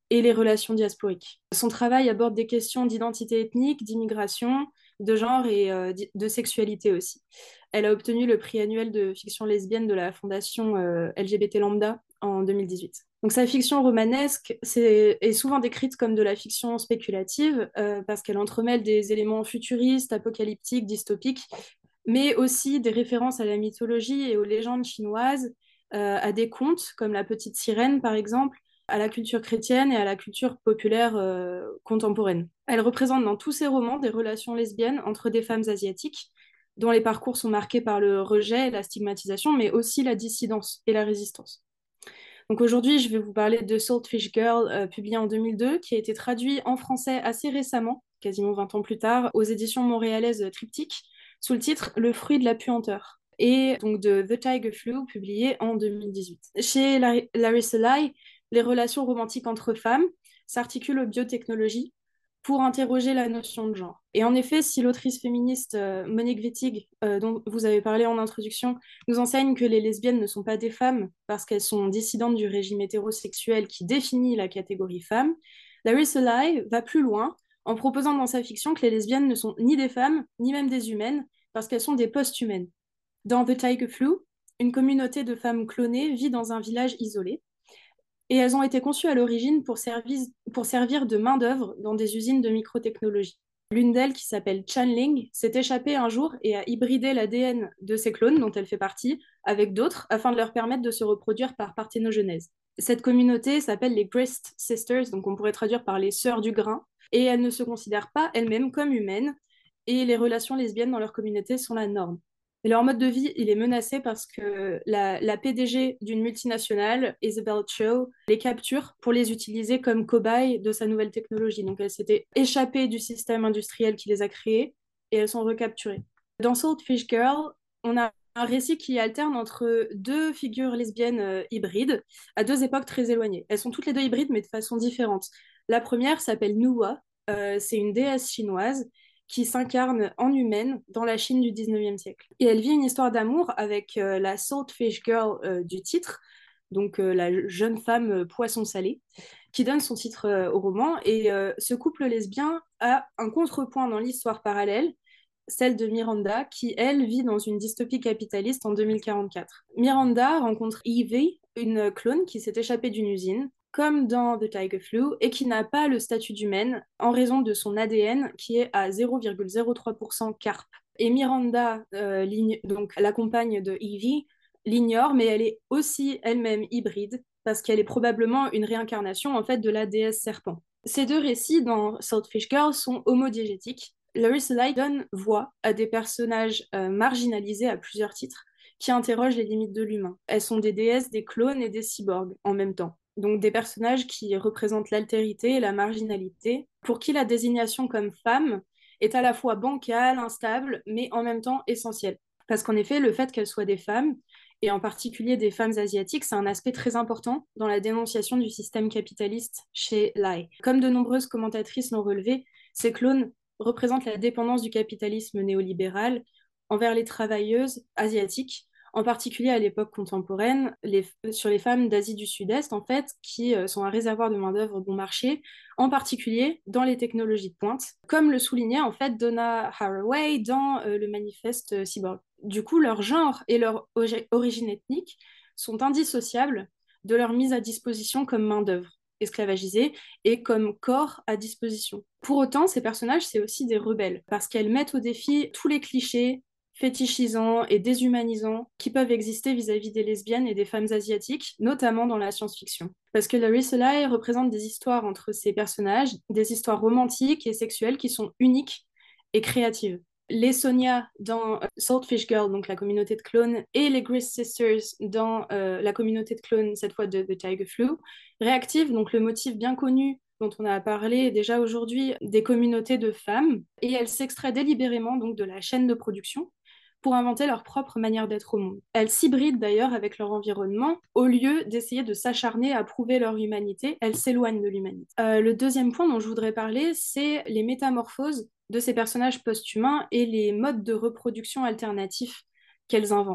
et les relations diasporiques. Son travail aborde des questions d'identité ethnique, d'immigration, de genre et euh, de sexualité aussi. Elle a obtenu le prix annuel de fiction lesbienne de la fondation euh, L G B T Lambda en deux mille dix-huit. Donc sa fiction romanesque c'est, est souvent décrite comme de la fiction spéculative euh, parce qu'elle entremêle des éléments futuristes, apocalyptiques, dystopiques, mais aussi des références à la mythologie et aux légendes chinoises, euh, à des contes comme La Petite Sirène par exemple, à la culture chrétienne et à la culture populaire euh, contemporaine. Elle représente dans tous ses romans des relations lesbiennes entre des femmes asiatiques, dont les parcours sont marqués par le rejet et la stigmatisation, mais aussi la dissidence et la résistance. Donc aujourd'hui, je vais vous parler de Saltfish Girl, euh, publié en deux mille deux, qui a été traduit en français assez récemment, quasiment vingt ans plus tard, aux éditions montréalaises Triptyque, sous le titre Le fruit de la puanteur, et donc de The Tiger Flu, publié en deux mille dix-huit. Chez Larissa Lai, les relations romantiques entre femmes s'articulent aux biotechnologies pour interroger la notion de genre. Et en effet, si l'autrice féministe euh, Monique Wittig, euh, dont vous avez parlé en introduction, nous enseigne que les lesbiennes ne sont pas des femmes parce qu'elles sont dissidentes du régime hétérosexuel qui définit la catégorie femme, Larissa Lai va plus loin en proposant dans sa fiction que les lesbiennes ne sont ni des femmes, ni même des humaines, parce qu'elles sont des post-humaines. Dans The Tiger Flu, une communauté de femmes clonées vit dans un village isolé, et elles ont été conçues à l'origine pour, pour servir de main-d'œuvre dans des usines de microtechnologie. L'une d'elles, qui s'appelle Chanling, s'est échappée un jour et a hybridé l'A D N de ses clones, dont elle fait partie, avec d'autres, afin de leur permettre de se reproduire par parthénogenèse. Cette communauté s'appelle les Grist Sisters, donc on pourrait traduire par les sœurs du grain, et elles ne se considèrent pas elles-mêmes comme humaines, et les relations lesbiennes dans leur communauté sont la norme. Et leur mode de vie, il est menacé parce que la, la P D G d'une multinationale, Isabel Cho, les capture pour les utiliser comme cobayes de sa nouvelle technologie. Donc elles s'étaient échappées du système industriel qui les a créées et elles sont recapturées. Dans Saltfish Girl, on a un récit qui alterne entre deux figures lesbiennes euh, hybrides à deux époques très éloignées. Elles sont toutes les deux hybrides mais de façon différente. La première s'appelle Nuwa, euh, c'est une déesse chinoise qui s'incarne en humaine dans la Chine du dix-neuvième siècle. Et elle vit une histoire d'amour avec euh, la Saltfish Girl euh, du titre, donc euh, la jeune femme euh, poisson salé, qui donne son titre euh, au roman. Et euh, ce couple lesbien a un contrepoint dans l'histoire parallèle, celle de Miranda, qui, elle, vit dans une dystopie capitaliste en deux mille quarante-quatre. Miranda rencontre Evie, une clone qui s'est échappée d'une usine, comme dans The Tiger Flu, et qui n'a pas le statut d'humaine en raison de son A D N qui est à zéro virgule zéro trois pour cent carpe. Et Miranda, euh, donc la compagne de Evie, l'ignore, mais elle est aussi elle-même hybride parce qu'elle est probablement une réincarnation en fait de la déesse serpent. Ces deux récits dans Saltfish Girl sont homodiégétiques. Larissa Lai donne voix à des personnages euh, marginalisés à plusieurs titres qui interrogent les limites de l'humain. Elles sont des déesses, des clones et des cyborgs en même temps. Donc des personnages qui représentent l'altérité et la marginalité, pour qui la désignation comme femme est à la fois bancale, instable, mais en même temps essentielle. Parce qu'en effet, le fait qu'elles soient des femmes, et en particulier des femmes asiatiques, c'est un aspect très important dans la dénonciation du système capitaliste chez Lai. Comme de nombreuses commentatrices l'ont relevé, ces clones représentent la dépendance du capitalisme néolibéral envers les travailleuses asiatiques, en particulier à l'époque contemporaine, les, sur les femmes d'Asie du Sud-Est, en fait, qui euh, sont un réservoir de main-d'œuvre bon marché, en particulier dans les technologies de pointe, comme le soulignait en fait Donna Haraway dans euh, le manifeste euh, Cyborg. Du coup, leur genre et leur origine ethnique sont indissociables de leur mise à disposition comme main-d'œuvre esclavagisée et comme corps à disposition. Pour autant, ces personnages, c'est aussi des rebelles, parce qu'elles mettent au défi tous les clichés fétichisants et déshumanisants qui peuvent exister vis-à-vis des lesbiennes et des femmes asiatiques, notamment dans la science-fiction. Parce que Larissa Lai représente des histoires entre ces personnages, des histoires romantiques et sexuelles qui sont uniques et créatives. Les Sonia dans Saltfish Girl, donc la communauté de clones, et les Grist Sisters dans euh, la communauté de clones, cette fois de The Tiger Flu, réactivent donc le motif bien connu dont on a parlé déjà aujourd'hui des communautés de femmes, et elles s'extraient délibérément donc de la chaîne de production pour inventer leur propre manière d'être au monde. Elles s'hybrident d'ailleurs avec leur environnement. Au lieu d'essayer de s'acharner à prouver leur humanité, elles s'éloignent de l'humanité. Euh, le deuxième point dont je voudrais parler, c'est les métamorphoses de ces personnages post-humains et les modes de reproduction alternatifs qu'elles inventent.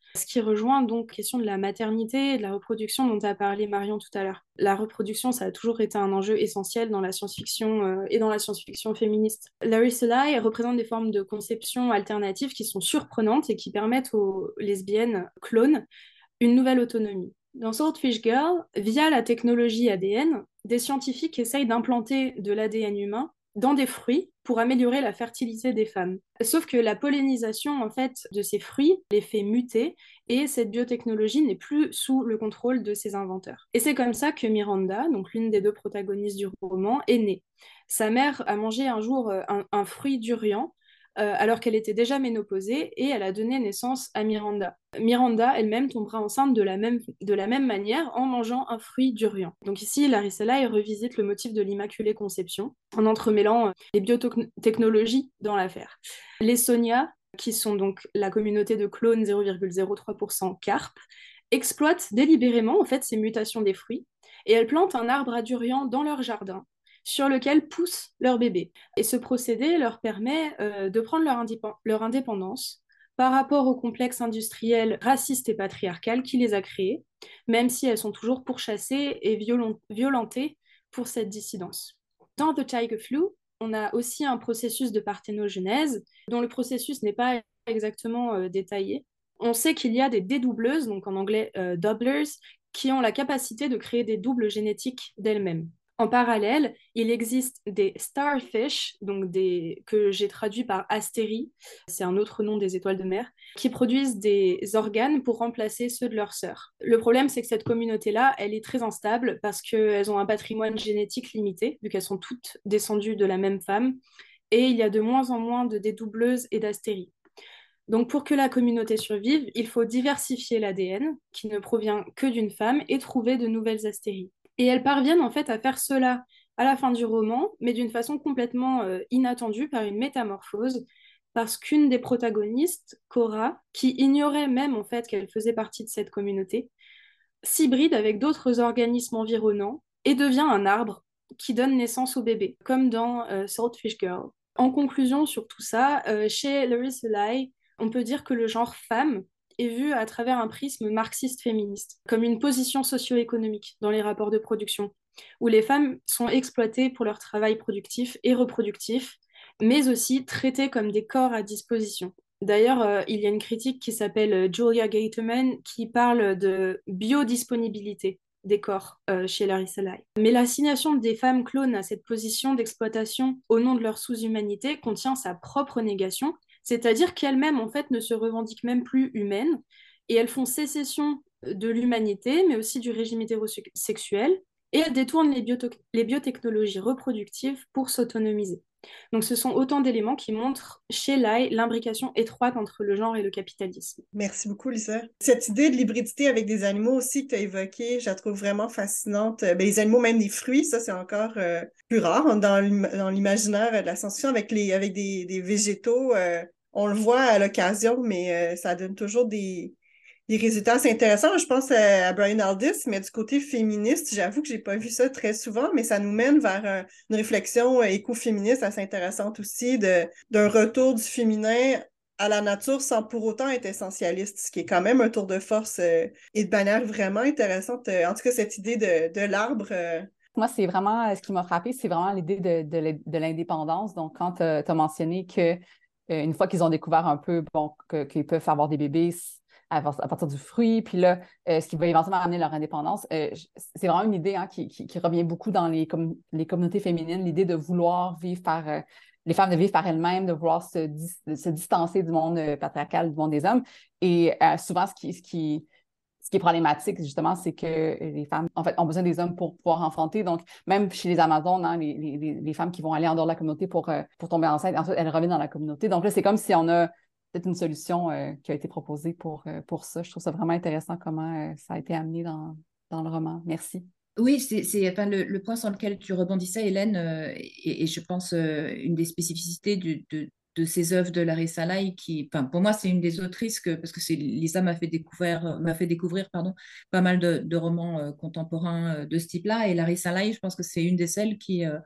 Ce qui rejoint donc la question de la maternité et de la reproduction dont a parlé Marion tout à l'heure. La reproduction, ça a toujours été un enjeu essentiel dans la science-fiction euh, et dans la science-fiction féministe. Larissa Lai représente des formes de conception alternatives qui sont surprenantes et qui permettent aux lesbiennes clones une nouvelle autonomie. Dans Swordfish Girl, via la technologie A D N, des scientifiques essayent d'implanter de l'A D N humain dans des fruits pour améliorer la fertilité des femmes. Sauf que la pollinisation en fait de ces fruits les fait muter et cette biotechnologie n'est plus sous le contrôle de ses inventeurs. Et c'est comme ça que Miranda, donc l'une des deux protagonistes du roman, est née. Sa mère a mangé un jour un, un fruit durian euh, alors qu'elle était déjà ménopausée et elle a donné naissance à Miranda. Miranda elle-même tombera enceinte de la même, de la même manière en mangeant un fruit durian. Donc ici, Larissa Lai revisite le motif de l'Immaculée Conception en entremêlant les biotechnologies dans l'affaire. Les Sonia, qui sont donc la communauté de clones zéro virgule zéro trois pour cent carpe, exploitent délibérément en fait ces mutations des fruits et elles plantent un arbre à durian dans leur jardin sur lequel poussent leurs bébés. Et ce procédé leur permet euh, de prendre leur, indép- leur indépendance par rapport au complexe industriel raciste et patriarcal qui les a créés, même si elles sont toujours pourchassées et violon- violentées pour cette dissidence. Dans The Tiger Flu, on a aussi un processus de parthénogenèse dont le processus n'est pas exactement euh, détaillé. On sait qu'il y a des dédoubleuses, donc en anglais euh, doublers, qui ont la capacité de créer des doubles génétiques d'elles-mêmes. En parallèle, il existe des starfish, donc des, que j'ai traduit par astéries, c'est un autre nom des étoiles de mer, qui produisent des organes pour remplacer ceux de leurs sœurs. Le problème, c'est que cette communauté-là, elle est très instable parce qu'elles ont un patrimoine génétique limité, vu qu'elles sont toutes descendues de la même femme, et il y a de moins en moins de dédoubleuses et d'astéries. Donc pour que la communauté survive, il faut diversifier l'A D N, qui ne provient que d'une femme, et trouver de nouvelles astéries. Et elles parviennent en fait à faire cela à la fin du roman, mais d'une façon complètement euh, inattendue par une métamorphose, parce qu'une des protagonistes, Cora, qui ignorait même en fait qu'elle faisait partie de cette communauté, s'hybride avec d'autres organismes environnants et devient un arbre qui donne naissance au bébé, comme dans euh, Swordfish Girl. En conclusion sur tout ça, euh, chez Larissa Lai, on peut dire que le genre femme est vu à travers un prisme marxiste-féministe, comme une position socio-économique dans les rapports de production, où les femmes sont exploitées pour leur travail productif et reproductif, mais aussi traitées comme des corps à disposition. D'ailleurs, euh, il y a une critique qui s'appelle Julia Gateman qui parle de biodisponibilité des corps euh, chez Larissa Lai. Mais l'assignation des femmes clones à cette position d'exploitation au nom de leur sous-humanité contient sa propre négation, c'est-à-dire qu'elles-mêmes, en fait, ne se revendiquent même plus humaines et elles font sécession de l'humanité, mais aussi du régime hétérosexuel, et elles détournent les, bioto- les biotechnologies reproductives pour s'autonomiser. Donc ce sont autant d'éléments qui montrent chez Lai l'imbrication étroite entre le genre et le capitalisme. Merci beaucoup, Lisa. Cette idée de l'hybridité avec des animaux aussi que tu as évoquée, je la trouve vraiment fascinante. Ben, les animaux, même les fruits, ça, c'est encore euh, plus rare dans l'im- dans l'imaginaire de la science-fiction. Avec, les, avec des, des végétaux, euh, on le voit à l'occasion, mais euh, ça donne toujours des, des résultats assez intéressants. Je pense à, à Brian Aldiss, mais du côté féministe, j'avoue que j'ai pas vu ça très souvent, mais ça nous mène vers euh, une réflexion euh, écoféministe assez intéressante aussi de, d'un retour du féminin à la nature sans pour autant être essentialiste, ce qui est quand même un tour de force euh, et de manière vraiment intéressante. Euh, en tout cas, cette idée de, de l'arbre. Euh... Moi, c'est vraiment, ce qui m'a frappé, c'est vraiment l'idée de, de, de l'indépendance. Donc, quand tu as mentionné que euh, une fois qu'ils ont découvert un peu bon, que, qu'ils peuvent avoir des bébés à, à partir du fruit, puis là, euh, ce qui va éventuellement amener leur indépendance, euh, c'est vraiment une idée hein, qui, qui, qui revient beaucoup dans les, com les communautés féminines, l'idée de vouloir vivre par... Euh, les femmes de vivre par elles-mêmes, de vouloir se, dis se distancer du monde euh, patriarcal, du monde des hommes. Et euh, souvent, ce qui... Ce qui Ce qui est problématique, justement, c'est que les femmes, en fait, ont besoin des hommes pour pouvoir enfanter. Donc, même chez les Amazones, hein, les, les, les femmes qui vont aller en dehors de la communauté pour, euh, pour tomber enceinte, ensuite, elles reviennent dans la communauté. Donc là, c'est comme si on a peut-être une solution euh, qui a été proposée pour, euh, pour ça. Je trouve ça vraiment intéressant comment euh, ça a été amené dans, dans le roman. Merci. Oui, c'est c'est- enfin, le, le point sur lequel tu rebondissais, Hélène, euh, et, et je pense euh, une des spécificités du- de, de ces œuvres de Larissa Lai, qui, enfin, pour moi, c'est une des autrices que, parce que c'est Lisa m'a fait découvrir, m'a fait découvrir, pardon, pas mal de, de romans euh, contemporains euh, de ce type-là, et Larissa Lai, je pense que c'est une des celles qui, euh,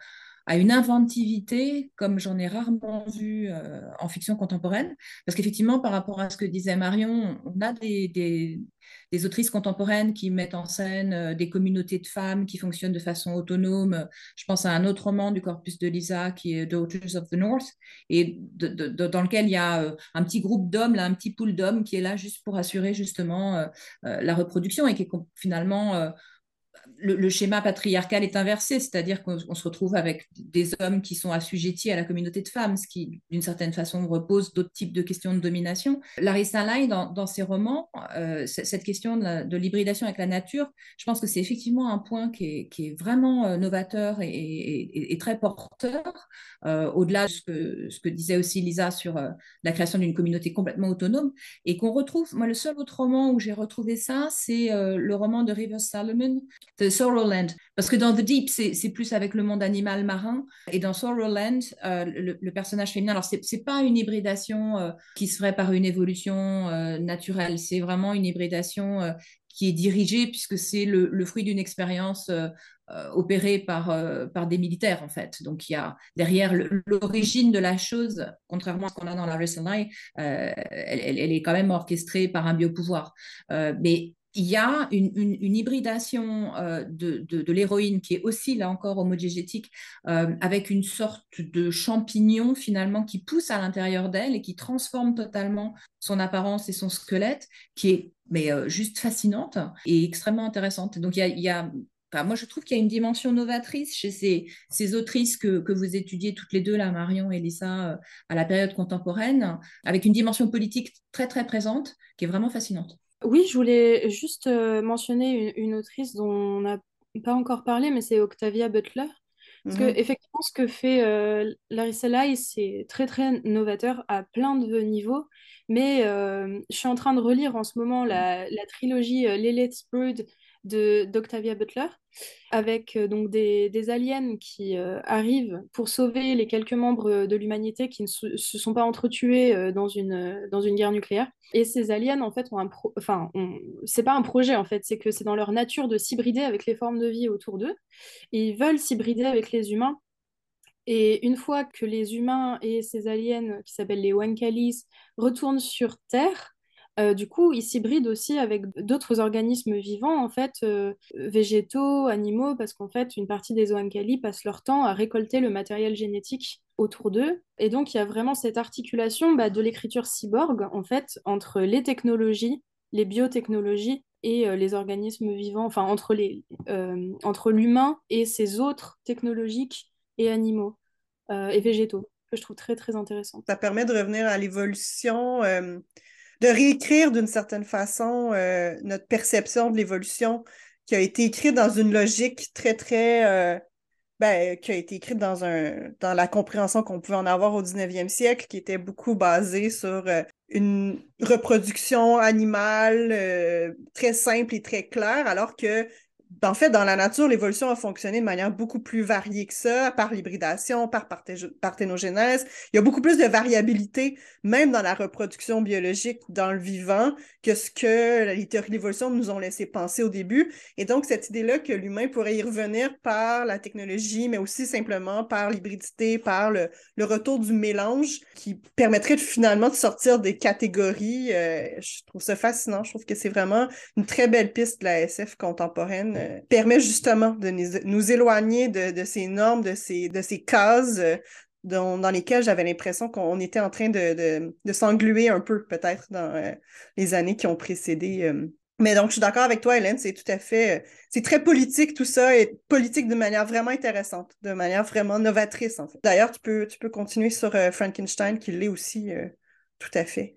à une inventivité comme j'en ai rarement vu euh, en fiction contemporaine. Parce qu'effectivement, par rapport à ce que disait Marion, on a des, des, des autrices contemporaines qui mettent en scène euh, des communautés de femmes qui fonctionnent de façon autonome. Je pense à un autre roman du corpus de Lisa qui est Daughters of the North, et de, de, de, dans lequel il y a euh, un petit groupe d'hommes, là, un petit pool d'hommes qui est là juste pour assurer justement euh, euh, la reproduction et qui est finalement... Euh, le, le schéma patriarcal est inversé, c'est-à-dire qu'on on se retrouve avec des hommes qui sont assujettis à la communauté de femmes, ce qui, d'une certaine façon, repose d'autres types de questions de domination. Larissa Lai, dans, dans ses romans, euh, cette question de, la, de l'hybridation avec la nature, je pense que c'est effectivement un point qui est, qui est vraiment euh, novateur et, et, et très porteur, euh, au-delà de ce que, ce que disait aussi Lisa sur euh, la création d'une communauté complètement autonome, et qu'on retrouve, moi, le seul autre roman où j'ai retrouvé ça, c'est euh, le roman de Rivers Salomon, The Sorrowland, parce que dans The Deep, c'est, c'est plus avec le monde animal marin, et dans Sorrowland, euh, le, le personnage féminin, alors c'est, c'est pas une hybridation euh, qui se ferait par une évolution euh, naturelle, c'est vraiment une hybridation euh, qui est dirigée, puisque c'est le, le fruit d'une expérience euh, euh, opérée par, euh, par des militaires, en fait. Donc, il y a derrière le, l'origine de la chose, contrairement à ce qu'on a dans la Larissa Lai, euh, elle, elle, est quand même orchestrée par un biopouvoir. Euh, mais il y a une, une, une hybridation euh, de, de, de l'héroïne qui est aussi, là encore, homodiégétique, euh, avec une sorte de champignon, finalement, qui pousse à l'intérieur d'elle et qui transforme totalement son apparence et son squelette, qui est mais, euh, juste fascinante et extrêmement intéressante. Donc, il y a... Il y a Enfin, moi, je trouve qu'il y a une dimension novatrice chez ces, ces autrices que, que vous étudiez toutes les deux, là, Marion et Lisa, euh, à la période contemporaine, avec une dimension politique très, très présente, qui est vraiment fascinante. Oui, je voulais juste euh, mentionner une, une autrice dont on n'a pas encore parlé, mais c'est Octavia Butler. Parce que Mhm. effectivement, ce que fait euh, Larissa Lai, c'est très très novateur à plein de niveaux. Mais euh, je suis en train de relire en ce moment la, la trilogie euh, Lilith's Brood de d'Octavia Butler, avec euh, donc des, des aliens qui euh, arrivent pour sauver les quelques membres de l'humanité qui ne se, se sont pas entretués euh, dans une, euh, dans une guerre nucléaire. Et ces aliens, en fait, ont un pro... enfin, ont... c'est pas un projet, en fait, c'est que c'est dans leur nature de s'hybrider avec les formes de vie autour d'eux. Et ils veulent s'hybrider avec les humains. Et une fois que les humains et ces aliens, qui s'appellent les Wankalis, retournent sur Terre, euh, du coup, ils s'hybrident aussi avec d'autres organismes vivants, en fait, euh, végétaux, animaux, parce qu'en fait, une partie des Oankali passent leur temps à récolter le matériel génétique autour d'eux. Et donc, il y a vraiment cette articulation bah, de l'écriture cyborg, en fait, entre les technologies, les biotechnologies et euh, les organismes vivants, enfin, entre les, euh, entre l'humain et ces autres technologiques et animaux euh, et végétaux, que je trouve très, très intéressant. Ça permet de revenir à l'évolution, euh, de réécrire d'une certaine façon euh, notre perception de l'évolution qui a été écrite dans une logique très, très... Euh, ben, qui a été écrite dans, un, dans la compréhension qu'on pouvait en avoir au dix-neuvième siècle, qui était beaucoup basée sur euh, une reproduction animale euh, très simple et très claire, alors que en fait, dans la nature, l'évolution a fonctionné de manière beaucoup plus variée que ça, par l'hybridation, par parthénogenèse. Il y a beaucoup plus de variabilité, même dans la reproduction biologique, dans le vivant, que ce que les théories de l'évolution nous ont laissé penser au début. Et donc, cette idée-là que l'humain pourrait y revenir par la technologie, mais aussi simplement par l'hybridité, par le, le retour du mélange, qui permettrait de, finalement de sortir des catégories. Euh, je trouve ça fascinant. Je trouve que c'est vraiment une très belle piste de la S F contemporaine. Euh, permet justement de nous, nous éloigner de, de ces normes, de ces, de ces cases euh, dont, dans lesquelles j'avais l'impression qu'on était en train de, de, de s'engluer un peu, peut-être, dans euh, les années qui ont précédé. Euh. Mais donc, je suis d'accord avec toi, Hélène, c'est tout à fait... Euh, c'est très politique, tout ça, et politique de manière vraiment intéressante, de manière vraiment novatrice, en fait. D'ailleurs, tu peux, tu peux continuer sur euh, Frankenstein, qui l'est aussi, euh, tout à fait.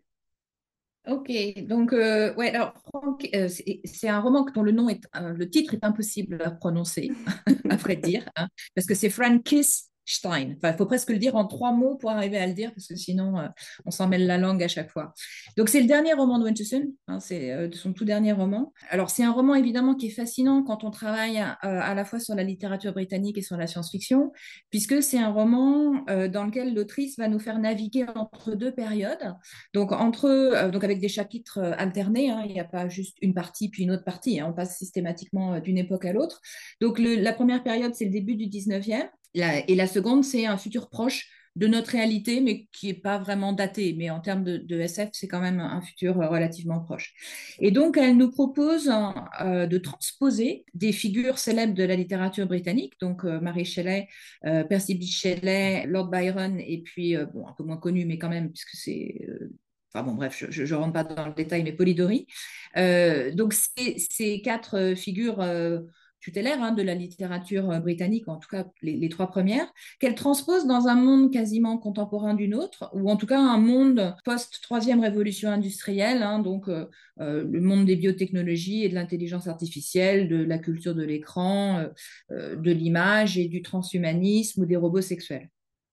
Ok, donc euh, ouais, alors Frank, euh, c'est, c'est un roman dont le nom est, euh, le titre est impossible à prononcer, à vrai dire, hein, parce que c'est Frankenstein. Enfin, il faut presque le dire en trois mots pour arriver à le dire, parce que sinon euh, on s'en mêle la langue à chaque fois. Donc c'est le dernier roman de Winterson, hein, c'est euh, son tout dernier roman. Alors c'est un roman évidemment qui est fascinant quand on travaille euh, à la fois sur la littérature britannique et sur la science-fiction, puisque c'est un roman euh, dans lequel l'autrice va nous faire naviguer entre deux périodes. Donc, entre, euh, donc avec des chapitres euh, alternés, hein, il n'y a pas juste une partie puis une autre partie, hein, on passe systématiquement euh, d'une époque à l'autre. Donc le, la première période, c'est le début du dix-neuvième, La, et la seconde, c'est un futur proche de notre réalité, mais qui n'est pas vraiment daté. Mais en termes de, de S F, c'est quand même un futur relativement proche. Et donc, elle nous propose euh, de transposer des figures célèbres de la littérature britannique, donc euh, Mary Shelley, euh, Percy Bysshe Shelley, Lord Byron, et puis, euh, bon, un peu moins connu, mais quand même, puisque c'est... Euh, Enfin bon, bref, je ne rentre pas dans le détail, mais Polidori. Euh, donc, ces, ces quatre figures euh, tutélaires hein, de la littérature britannique, en tout cas les, les trois premières, qu'elle transpose dans un monde quasiment contemporain du nôtre, ou en tout cas un monde post-troisième révolution industrielle, hein, donc euh, euh, le monde des biotechnologies et de l'intelligence artificielle, de la culture de l'écran, euh, euh, de l'image et du transhumanisme ou des robots sexuels.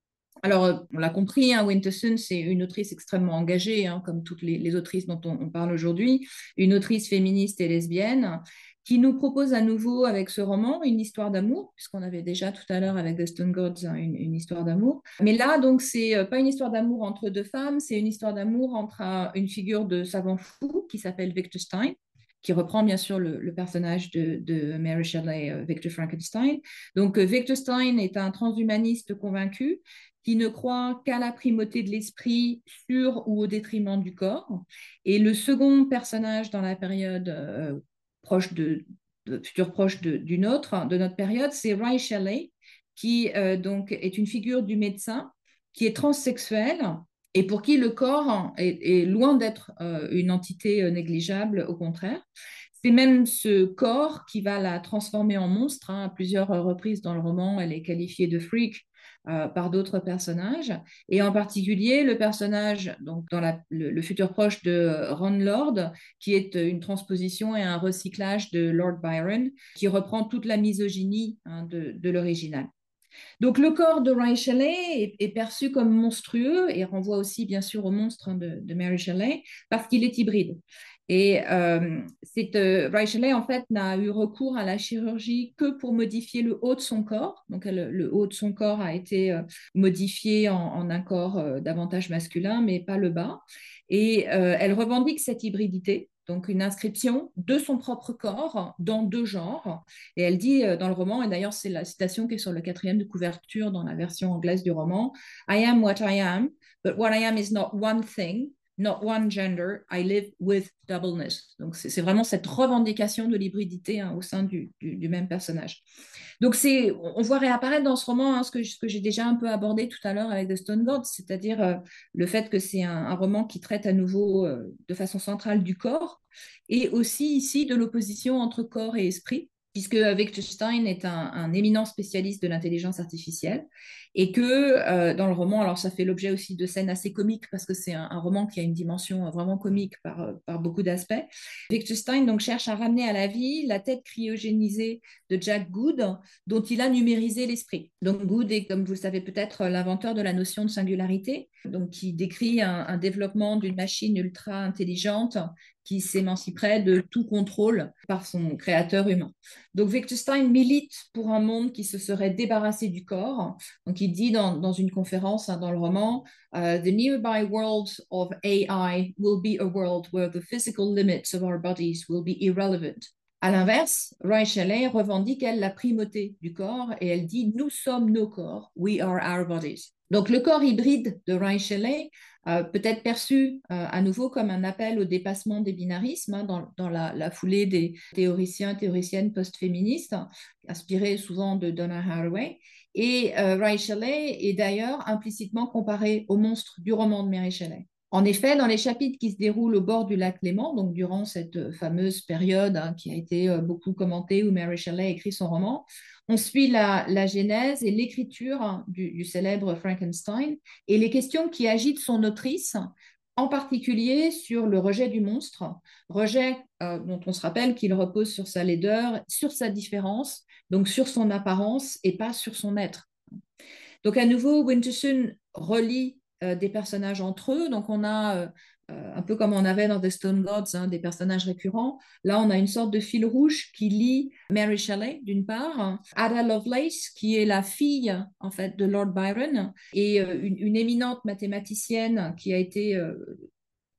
Alors, on l'a compris, hein, Winterson, c'est une autrice extrêmement engagée, hein, comme toutes les, les autrices dont on, on parle aujourd'hui, une autrice féministe et lesbienne, qui nous propose à nouveau avec ce roman une histoire d'amour, puisqu'on avait déjà tout à l'heure avec The Stone Gods hein, une, une histoire d'amour. Mais là, donc, c'est pas une histoire d'amour entre deux femmes, c'est une histoire d'amour entre uh, une figure de savant fou qui s'appelle Victor Stein, qui reprend bien sûr le, le personnage de, de Mary Shelley, euh, Victor Frankenstein. Donc, euh, Victor Stein est un transhumaniste convaincu qui ne croit qu'à la primauté de l'esprit sur ou au détriment du corps. Et le second personnage dans la période euh, proche de, de futur proche de, d'une autre, de notre période, c'est Ray Shelley, qui euh, donc est une figure du médecin qui est transsexuel et pour qui le corps est, est loin d'être euh, une entité négligeable, au contraire. C'est même ce corps qui va la transformer en monstre. Hein. À plusieurs reprises dans le roman, elle est qualifiée de freak euh, par d'autres personnages. Et en particulier, le personnage, donc dans la, le, le futur proche de Ron Lord, qui est une transposition et un recyclage de Lord Byron, qui reprend toute la misogynie hein, de, de l'original. Donc le corps de Ray Shelley est, est perçu comme monstrueux et renvoie aussi bien sûr au monstre hein, de, de Mary Shelley parce qu'il est hybride. Et euh, c'est, euh, Ray Shelley, en fait, n'a eu recours à la chirurgie que pour modifier le haut de son corps. Donc, elle, le haut de son corps a été euh, modifié en, en un corps euh, davantage masculin, mais pas le bas. Et euh, elle revendique cette hybridité, donc une inscription de son propre corps dans deux genres. Et elle dit euh, dans le roman, et d'ailleurs, c'est la citation qui est sur le quatrième de couverture dans la version anglaise du roman, I am what I am, but what I am is not one thing. Not one gender, I live with doubleness. Donc, c'est, c'est vraiment cette revendication de l'hybridité hein, au sein du, du, du même personnage. Donc, c'est, on voit réapparaître dans ce roman hein, ce, que, ce que j'ai déjà un peu abordé tout à l'heure avec The Stone Gods, c'est-à-dire euh, le fait que c'est un, un roman qui traite à nouveau euh, de façon centrale du corps et aussi ici de l'opposition entre corps et esprit, puisque Victor Stein est un, un éminent spécialiste de l'intelligence artificielle et que euh, dans le roman, alors ça fait l'objet aussi de scènes assez comiques parce que c'est un, un roman qui a une dimension vraiment comique par, par beaucoup d'aspects. Victor Stein donc cherche à ramener à la vie la tête cryogénisée de Jack Good dont il a numérisé l'esprit. Donc Good est, comme vous le savez peut-être, l'inventeur de la notion de singularité, donc qui décrit un, un développement d'une machine ultra intelligente qui s'émanciperait de tout contrôle par son créateur humain. Donc Victor Stein milite pour un monde qui se serait débarrassé du corps. Donc il dit dans, dans une conférence hein, dans le roman, uh, The nearby world of A I will be a world where the physical limits of our bodies will be irrelevant. À l'inverse, Ray Shelley revendique, elle, la primauté du corps et elle dit « Nous sommes nos corps, we are our bodies ». Donc le corps hybride de Ray Shelley euh, peut être perçu euh, à nouveau comme un appel au dépassement des binarismes hein, dans, dans la, la foulée des théoriciens et théoriciennes post-féministes, inspirés souvent de Donna Haraway. Et euh, Ray Shelley est d'ailleurs implicitement comparé au monstre du roman de Mary Shelley. En effet, dans les chapitres qui se déroulent au bord du lac Léman, donc durant cette fameuse période hein, qui a été beaucoup commentée où Mary Shelley écrit son roman, on suit la, la genèse et l'écriture hein, du, du célèbre Frankenstein et les questions qui agitent son autrice, en particulier sur le rejet du monstre, rejet euh, dont on se rappelle qu'il repose sur sa laideur, sur sa différence, donc sur son apparence et pas sur son être. Donc à nouveau, Winterson relie euh, des personnages entre eux. Donc on a, euh, un peu comme on avait dans The Stone Gods, hein, des personnages récurrents. Là, on a une sorte de fil rouge qui lie Mary Shelley, d'une part, Ada Lovelace, qui est la fille, en fait, de Lord Byron, et euh, une, une éminente mathématicienne qui a été... Euh,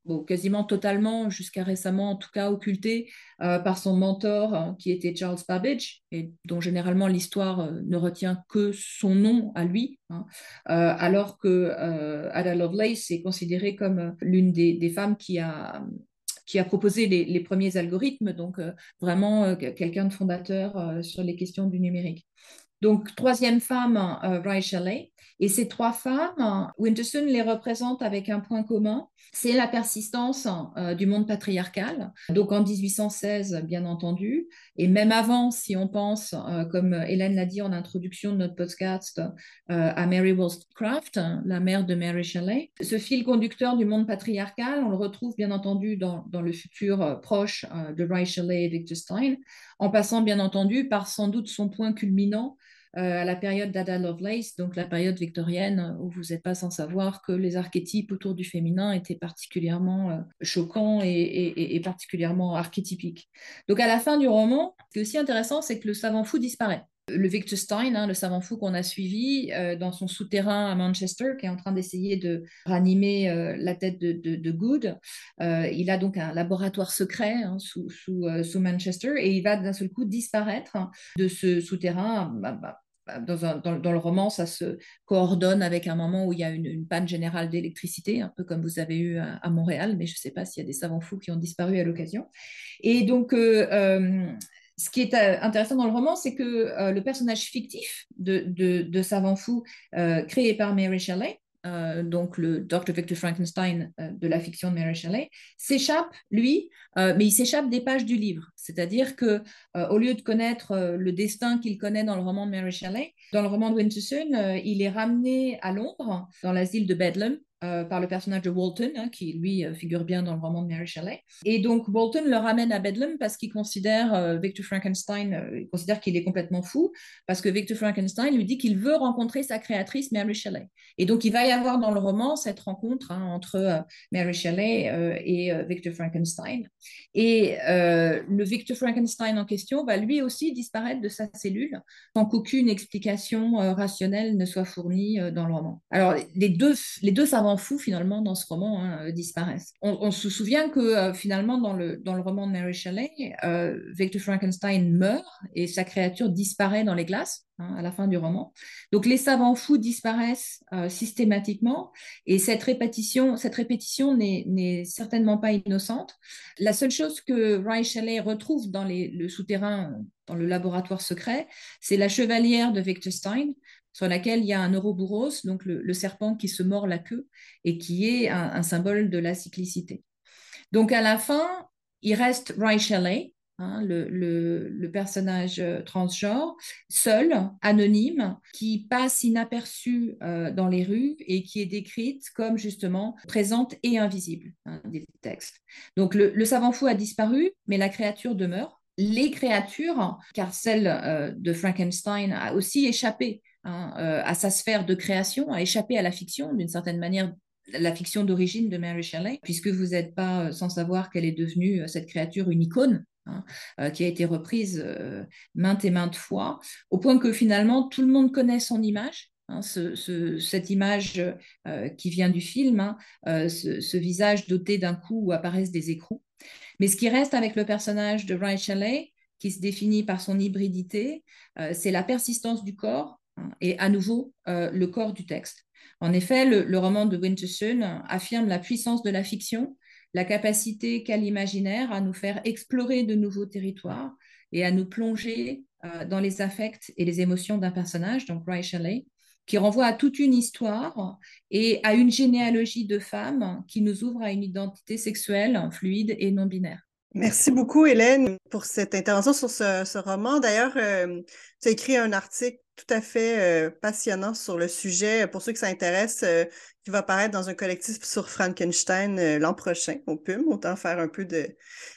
bon, quasiment totalement, jusqu'à récemment en tout cas, occultée euh, par son mentor hein, qui était Charles Babbage, et dont généralement l'histoire euh, ne retient que son nom à lui, hein, euh, alors que euh, Ada Lovelace est considérée comme l'une des, des femmes qui a qui a proposé les, les premiers algorithmes, donc euh, vraiment euh, quelqu'un de fondateur euh, sur les questions du numérique. Donc, troisième femme, euh, Ray Shelley. Et ces trois femmes, Winterson les représente avec un point commun, c'est la persistance euh, du monde patriarcal. Donc, en dix-huit cent seize, bien entendu, et même avant, si on pense, euh, comme Hélène l'a dit en introduction de notre podcast, euh, à Mary Wollstonecraft, la mère de Mary Shelley. Ce fil conducteur du monde patriarcal, on le retrouve bien entendu dans, dans le futur euh, proche euh, de Ray Shelley et Victor Stein, en passant bien entendu par sans doute son point culminant Euh, à la période d'Ada Lovelace, donc la période victorienne, où vous n'êtes pas sans savoir que les archétypes autour du féminin étaient particulièrement euh, choquants et, et, et particulièrement archétypiques. Donc à la fin du roman, ce qui est aussi intéressant, c'est que le savant fou disparaît. Le Victor Stein, hein, le savant fou qu'on a suivi euh, dans son souterrain à Manchester, qui est en train d'essayer de ranimer euh, la tête de, de, de Good, euh, il a donc un laboratoire secret hein, sous, sous, euh, sous Manchester, et il va d'un seul coup disparaître de ce souterrain. Bah, bah, Dans, un, dans, dans le roman, ça se coordonne avec un moment où il y a une, une panne générale d'électricité, un peu comme vous avez eu à, à Montréal, mais je ne sais pas s'il y a des savants fous qui ont disparu à l'occasion. Et donc, euh, euh, ce qui est intéressant dans le roman, c'est que euh, le personnage fictif de, de, de savant fou euh, créé par Mary Shelley, euh, donc le docteur Victor Frankenstein euh, de la fiction de Mary Shelley, s'échappe, lui, euh, mais il s'échappe des pages du livre. C'est-à-dire que euh, au lieu de connaître euh, le destin qu'il connaît dans le roman de Mary Shelley, dans le roman de Winterson, euh, il est ramené à Londres, dans l'asile de Bedlam, euh, par le personnage de Walton, hein, qui lui euh, figure bien dans le roman de Mary Shelley. Et donc Walton le ramène à Bedlam parce qu'il considère euh, Victor Frankenstein, euh, il considère qu'il est complètement fou, parce que Victor Frankenstein lui dit qu'il veut rencontrer sa créatrice Mary Shelley. Et donc il va y avoir dans le roman cette rencontre hein, entre euh, Mary Shelley euh, et euh, Victor Frankenstein. Et euh, le Victor Frankenstein en question va lui aussi disparaître de sa cellule sans qu'aucune explication euh, rationnelle ne soit fournie euh, dans le roman. Alors les deux, les deux savants fous finalement dans ce roman hein, euh, disparaissent. On, on se souvient que euh, finalement dans le, dans le roman de Mary Shelley, euh, Victor Frankenstein meurt et sa créature disparaît dans les glaces hein, à la fin du roman. Donc les savants fous disparaissent euh, systématiquement et cette répétition, cette répétition n'est, n'est certainement pas innocente. La seule chose que Ray Shelley retrouve dans les, le souterrain, dans le laboratoire secret, c'est la chevalière de Victor Stein, sur laquelle il y a un Ouroboros, donc le, le serpent qui se mord la queue et qui est un, un symbole de la cyclicité. Donc à la fin, il reste Ray Shelley, hein, le, le, le personnage transgenre, seul, anonyme, qui passe inaperçu euh, dans les rues et qui est décrite comme justement présente et invisible hein, des textes. Donc le, le savant fou a disparu, mais la créature demeure. Les créatures, car celle euh, de Frankenstein a aussi échappé hein, euh, à sa sphère de création, a échappé à la fiction d'une certaine manière, la fiction d'origine de Mary Shelley, puisque vous n'êtes pas sans savoir qu'elle est devenue cette créature, une icône, hein, euh, qui a été reprise euh, maintes et maintes fois, au point que finalement tout le monde connaît son image. Hein, ce, ce, cette image euh, qui vient du film, hein, euh, ce, ce visage doté d'un cou où apparaissent des écrous. Mais ce qui reste avec le personnage de Ray Shelley, qui se définit par son hybridité, euh, c'est la persistance du corps hein, et à nouveau euh, le corps du texte. En effet, le, le roman de Winterson affirme la puissance de la fiction, la capacité qu'a l'imaginaire à nous faire explorer de nouveaux territoires et à nous plonger euh, dans les affects et les émotions d'un personnage, donc Ray Shelley, qui renvoie à toute une histoire et à une généalogie de femmes qui nous ouvre à une identité sexuelle fluide et non binaire. Merci beaucoup, Hélène, pour cette intervention sur ce, ce roman. D'ailleurs, euh, tu as écrit un article tout à fait euh, passionnant sur le sujet, pour ceux que ça intéresse, euh, qui va paraître dans un collectif sur Frankenstein euh, l'an prochain au P U M. Autant faire un peu de,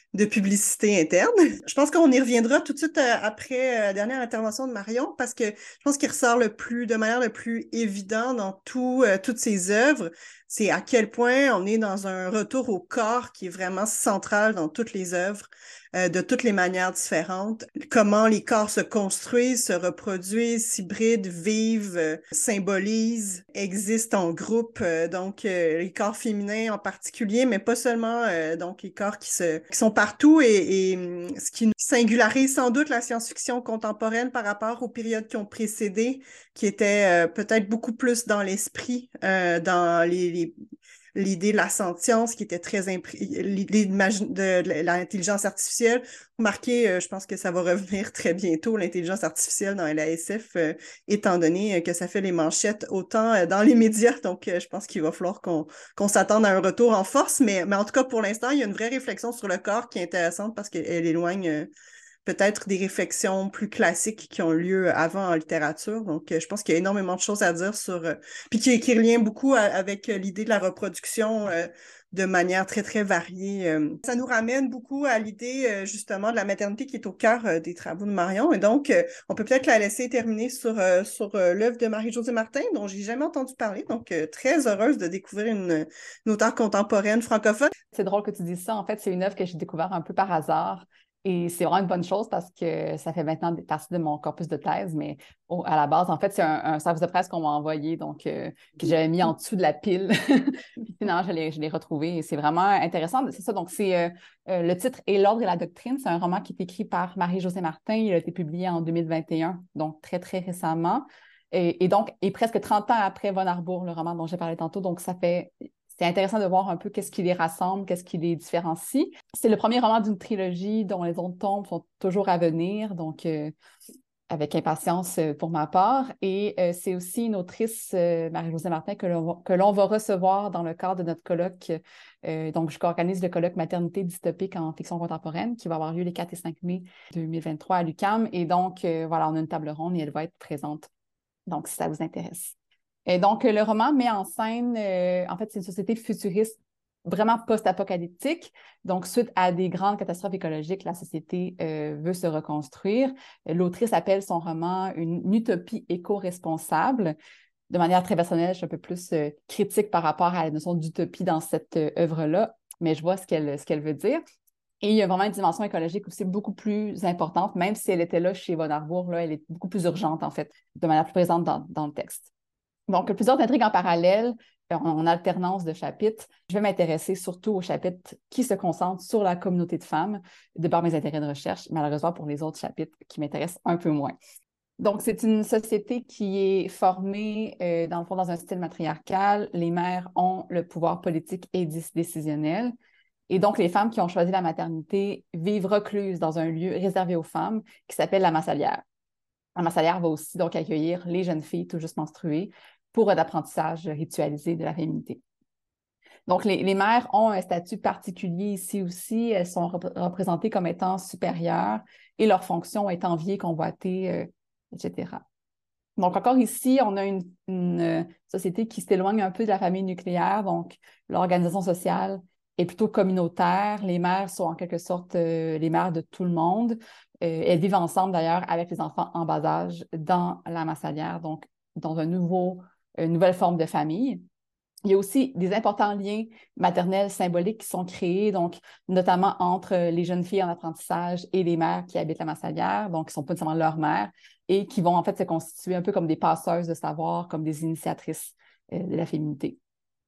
de publicité interne. Je pense qu'on y reviendra tout de suite euh, après euh, la dernière intervention de Marion, parce que je pense qu'il ressort le plus, de manière le plus évidente dans tout, euh, toutes ses œuvres, c'est à quel point on est dans un retour au corps qui est vraiment central dans toutes les œuvres, euh, de toutes les manières différentes. Comment les corps se construisent, se reproduisent, s'hybrident, vivent, euh, symbolisent, existent en groupe. Euh, donc, euh, les corps féminins en particulier, mais pas seulement, euh, donc les corps qui, se, qui sont partout et, et ce qui singularise sans doute la science-fiction contemporaine par rapport aux périodes qui ont précédé, qui étaient euh, peut-être beaucoup plus dans l'esprit, euh, dans les, les l'idée de la sentience qui était très impr... l'idée de, de l'intelligence artificielle. Remarquez, euh, je pense que ça va revenir très bientôt, l'intelligence artificielle dans la S F, euh, étant donné que ça fait les manchettes autant euh, dans les médias. Donc, euh, je pense qu'il va falloir qu'on qu'on s'attende à un retour en force. Mais, mais en tout cas, pour l'instant, il y a une vraie réflexion sur le corps qui est intéressante parce qu'elle éloigne euh, peut-être des réflexions plus classiques qui ont lieu avant en littérature. Donc, euh, je pense qu'il y a énormément de choses à dire sur... Euh, puis qui, qui relient beaucoup à, avec l'idée de la reproduction euh, de manière très, très variée. Euh. Ça nous ramène beaucoup à l'idée, euh, justement, de la maternité qui est au cœur euh, des travaux de Marion. Et donc, euh, on peut peut-être la laisser terminer sur, euh, sur euh, l'œuvre de Marie-Josée Martin, dont j'ai jamais entendu parler. Donc, euh, très heureuse de découvrir une, une auteure contemporaine francophone. C'est drôle que tu dises ça. En fait, c'est une œuvre que j'ai découverte un peu par hasard. Et c'est vraiment une bonne chose parce que ça fait maintenant partie de mon corpus de thèse, mais au, à la base, en fait, c'est un, un service de presse qu'on m'a envoyé, donc euh, que j'avais mis en dessous de la pile. Puis finalement, je l'ai, je l'ai retrouvé et c'est vraiment intéressant. C'est ça, donc c'est euh, euh, le titre est L'ordre et la doctrine. C'est un roman qui est écrit par Marie-Josée Martin. Il a été publié en deux mille vingt et un, donc très, très récemment. Et, et donc, et presque trente ans après Von Arbour, le roman dont j'ai parlé tantôt. Donc, ça fait... C'est intéressant de voir un peu qu'est-ce qui les rassemble, qu'est-ce qui les différencie. C'est le premier roman d'une trilogie dont les autres tomes sont toujours à venir, donc euh, avec impatience euh, pour ma part. Et euh, c'est aussi une autrice, euh, Marie-Josée Martin, que l'on, que l'on va recevoir dans le cadre de notre colloque. Euh, donc, je co-organise le colloque Maternité dystopique en fiction contemporaine qui va avoir lieu les quatre et cinq mai deux mille vingt-trois à l'U Q A M. Et donc, euh, voilà, on a une table ronde et elle va être présente. Donc, si ça vous intéresse. Et donc, le roman met en scène, euh, en fait, c'est une société futuriste vraiment post-apocalyptique. Donc, suite à des grandes catastrophes écologiques, la société euh, veut se reconstruire. L'autrice appelle son roman une utopie éco-responsable. De manière très personnelle, je suis un peu plus euh, critique par rapport à la notion d'utopie dans cette euh, œuvre-là, mais je vois ce qu'elle, ce qu'elle veut dire. Et il y a vraiment une dimension écologique aussi beaucoup plus importante, même si elle était là chez Von Arbour, là, elle est beaucoup plus urgente, en fait, de manière plus présente dans, dans le texte. Donc, plusieurs intrigues en parallèle, en alternance de chapitres. Je vais m'intéresser surtout aux chapitres qui se concentrent sur la communauté de femmes, de par mes intérêts de recherche, malheureusement pour les autres chapitres qui m'intéressent un peu moins. Donc, c'est une société qui est formée, euh, dans le fond, dans un style matriarcal. Les mères ont le pouvoir politique et décisionnel. Et donc, les femmes qui ont choisi la maternité vivent recluses dans un lieu réservé aux femmes qui s'appelle la massalière. La massalière va aussi donc accueillir les jeunes filles tout juste menstruées pour un apprentissage ritualisé de la féminité. Donc, les, les mères ont un statut particulier ici aussi. Elles sont rep- représentées comme étant supérieures et leur fonction est enviée, convoitée, euh, et cetera. Donc, encore ici, on a une, une société qui s'éloigne un peu de la famille nucléaire. Donc, l'organisation sociale est plutôt communautaire. Les mères sont en quelque sorte euh, les mères de tout le monde. Euh, elles vivent ensemble d'ailleurs avec les enfants en bas âge dans la massalière, donc dans un nouveau, une nouvelle forme de famille. Il y a aussi des importants liens maternels symboliques qui sont créés, donc notamment entre les jeunes filles en apprentissage et les mères qui habitent la massalière, donc qui ne sont pas nécessairement leurs mères, et qui vont en fait se constituer un peu comme des passeuses de savoir, comme des initiatrices euh, de la féminité.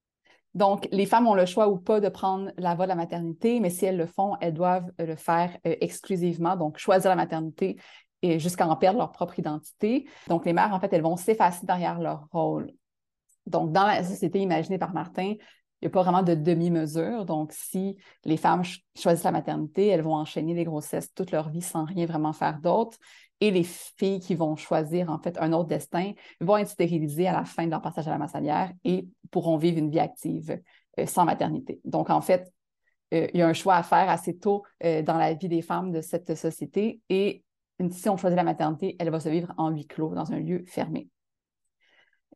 Donc, les femmes ont le choix ou pas de prendre la voie de la maternité, mais si elles le font, elles doivent le faire euh, exclusivement, donc choisir la maternité et jusqu'à en perdre leur propre identité. Donc, les mères, en fait, elles vont s'effacer derrière leur rôle. Donc, dans la société imaginée par Martin, il n'y a pas vraiment de demi-mesure. Donc, si les femmes ch- choisissent la maternité, elles vont enchaîner les grossesses toute leur vie sans rien vraiment faire d'autre. Et les filles qui vont choisir, en fait, un autre destin vont être stérilisées à la fin de leur passage à la massalière et pourront vivre une vie active euh, sans maternité. Donc, en fait, euh, il y a un choix à faire assez tôt euh, dans la vie des femmes de cette société. Et si on choisit la maternité, elle va se vivre en huis clos, dans un lieu fermé.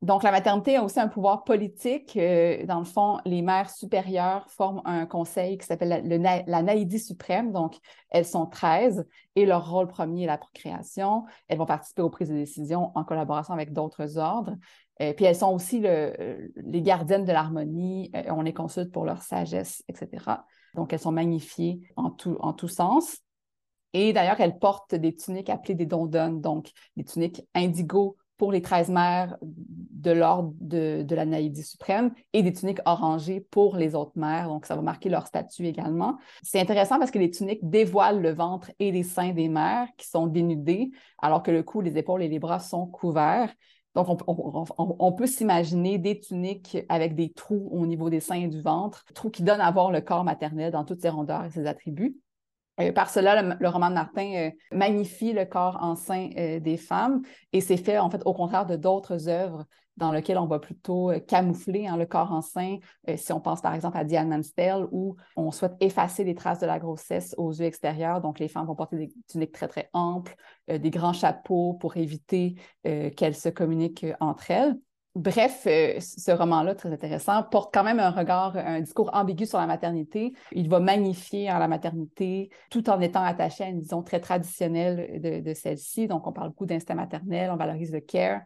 Donc, la maternité a aussi un pouvoir politique. Euh, dans le fond, les mères supérieures forment un conseil qui s'appelle la, le, la Naïdi suprême. Donc, elles sont treize et leur rôle premier est la procréation. Elles vont participer aux prises de décision en collaboration avec d'autres ordres. Euh, puis, elles sont aussi le, les gardiennes de l'harmonie. Euh, on les consulte pour leur sagesse, et cetera. Donc, elles sont magnifiées en tout, en tout sens. Et d'ailleurs, elles portent des tuniques appelées des dondones, donc des tuniques indigo pour les treize mères de l'ordre de, de la Naïdi suprême et des tuniques orangées pour les autres mères. Donc, ça va marquer leur statut également. C'est intéressant parce que les tuniques dévoilent le ventre et les seins des mères qui sont dénudés, alors que le cou, les épaules et les bras sont couverts. Donc, on, on, on, on peut s'imaginer des tuniques avec des trous au niveau des seins et du ventre, trous qui donnent à voir le corps maternel dans toutes ses rondeurs et ses attributs. Euh, par cela, le, le roman de Martin euh, magnifie le corps enceint euh, des femmes et c'est fait, en fait, au contraire de d'autres œuvres dans lesquelles on va plutôt euh, camoufler hein, le corps enceint. Euh, si on pense par exemple à Diane Mansfield, où on souhaite effacer les traces de la grossesse aux yeux extérieurs. Donc, les femmes vont porter des tuniques très, très amples, euh, des grands chapeaux pour éviter euh, qu'elles se communiquent euh, entre elles. Bref, euh, ce roman-là, très intéressant, porte quand même un regard, un discours ambigu sur la maternité. Il va magnifier hein, la maternité tout en étant attaché à une vision très traditionnelle de, de celle-ci. Donc, on parle beaucoup d'instinct maternel, on valorise le care.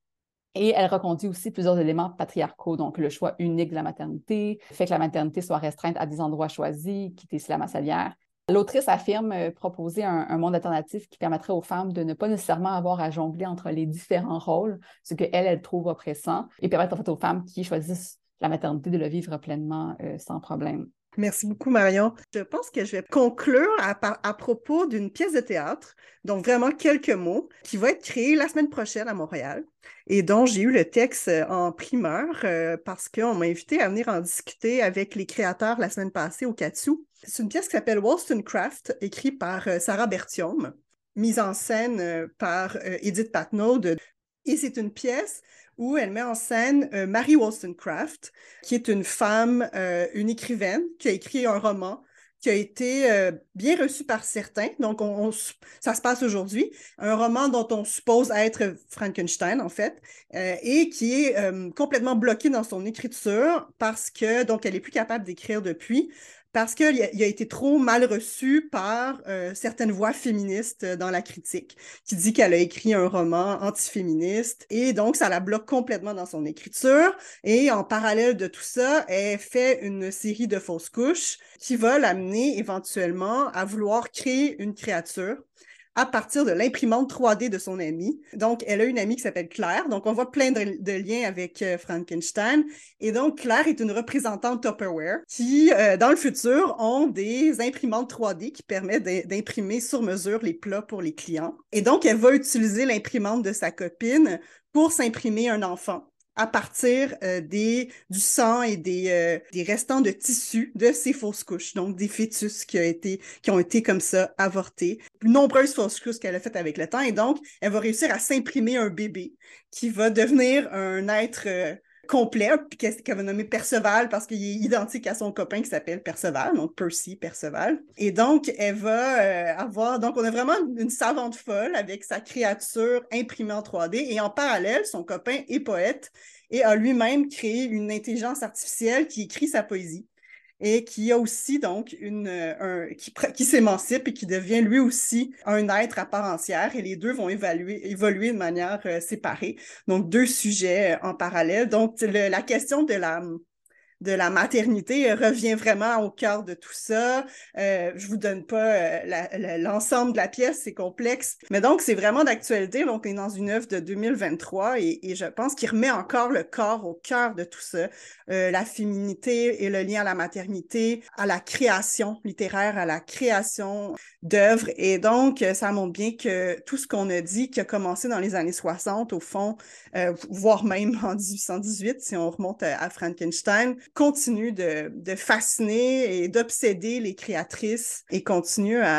Et elle reconduit aussi plusieurs éléments patriarcaux, donc le choix unique de la maternité, le fait que la maternité soit restreinte à des endroits choisis, quitter ici la massalière. L'autrice affirme euh, proposer un, un monde alternatif qui permettrait aux femmes de ne pas nécessairement avoir à jongler entre les différents rôles, ce qu'elle, elle trouve oppressant, et permettre en fait aux femmes qui choisissent la maternité de le vivre pleinement euh, sans problème. Merci beaucoup, Marion. Je pense que je vais conclure à, à propos d'une pièce de théâtre, donc vraiment quelques mots, qui va être créée la semaine prochaine à Montréal et dont j'ai eu le texte en primeur euh, parce qu'on m'a invité à venir en discuter avec les créateurs la semaine passée au Katsu. C'est une pièce qui s'appelle Wollstonecraft, écrite par euh, Sarah Bertium, mise en scène euh, par euh, Edith Patnaud. De... Et c'est une pièce où elle met en scène euh, Mary Wollstonecraft, qui est une femme, euh, une écrivaine, qui a écrit un roman qui a été euh, bien reçu par certains. Donc, on, on, ça se passe aujourd'hui. Un roman dont on suppose être Frankenstein, en fait, euh, et qui est euh, complètement bloqué dans son écriture parce que, donc, elle n'est plus capable d'écrire depuis, parce qu'il a, il a été trop mal reçu par euh, certaines voix féministes dans la critique, qui dit qu'elle a écrit un roman antiféministe, et donc ça la bloque complètement dans son écriture, et en parallèle de tout ça, elle fait une série de fausses couches qui va l'amener éventuellement à vouloir créer une créature à partir de l'imprimante trois D de son amie. Donc, elle a une amie qui s'appelle Claire. Donc, on voit plein de, de liens avec euh, Frankenstein. Et donc, Claire est une représentante Tupperware qui, euh, dans le futur, ont des imprimantes trois D qui permettent d'imprimer sur mesure les plats pour les clients. Et donc, elle va utiliser l'imprimante de sa copine pour s'imprimer un enfant à partir euh, des, du sang et des, euh, des restants de tissu de ces fausses couches, donc des fœtus qui, a été, qui ont été comme ça avortés. Nombreuses fausses couches qu'elle a faites avec le temps, et donc elle va réussir à s'imprimer un bébé qui va devenir un être euh, complet, qu'elle va nommer Perceval parce qu'il est identique à son copain qui s'appelle Perceval, donc Percy Perceval. Et donc, elle va euh, avoir... Donc, on a vraiment une savante folle avec sa créature imprimée en trois D. Et en parallèle, son copain est poète et a lui-même créé une intelligence artificielle qui écrit sa poésie et qui a aussi donc une un, qui, qui s'émancipe et qui devient lui aussi un être à part entière, et les deux vont évaluer, évoluer de manière euh, séparée. Donc deux sujets euh, en parallèle. Donc le, la question de la de la maternité revient vraiment au cœur de tout ça. Euh, je vous donne pas euh, l'ensemble de la pièce, c'est complexe. Mais donc, c'est vraiment d'actualité. Donc, on est dans une œuvre de deux mille vingt-trois et, et je pense qu'il remet encore le corps au cœur de tout ça. Euh, la féminité et le lien à la maternité, à la création littéraire, à la création d'œuvres. Et donc, ça montre bien que tout ce qu'on a dit, qui a commencé dans les années soixante, au fond, euh, voire même en dix-huit cent dix-huit, si on remonte à, à Frankenstein, continue de, de fasciner et d'obséder les créatrices et continue à,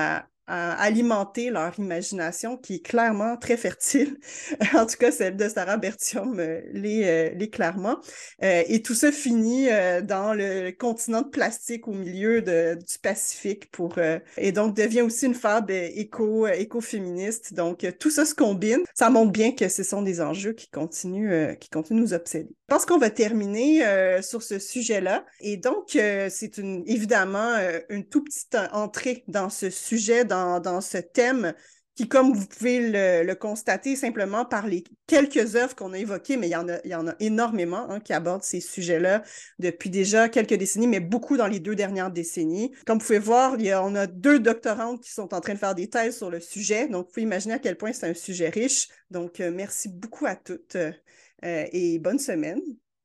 à alimenter leur imagination qui est clairement très fertile. En tout cas, celle de Sarah Bertium euh, l'est, euh, l'est clairement. Euh, et tout ça finit euh, dans le continent de plastique au milieu de, du Pacifique pour, euh, et donc devient aussi une fable éco, écoféministe. Donc, tout ça se combine. Ça montre bien que ce sont des enjeux qui continuent, euh, qui continuent de nous obséder. Je pense qu'on va terminer euh, sur ce sujet-là. Et donc, euh, c'est une, évidemment euh, une toute petite entrée dans ce sujet, dans, dans ce thème, qui, comme vous pouvez le, le constater simplement par les quelques œuvres qu'on a évoquées, mais il y en a, il y en a énormément hein, qui abordent ces sujets-là depuis déjà quelques décennies, mais beaucoup dans les deux dernières décennies. Comme vous pouvez voir, il y a, on a deux doctorantes qui sont en train de faire des thèses sur le sujet, donc vous pouvez imaginer à quel point c'est un sujet riche. Donc, euh, merci beaucoup à toutes euh, et bonne semaine.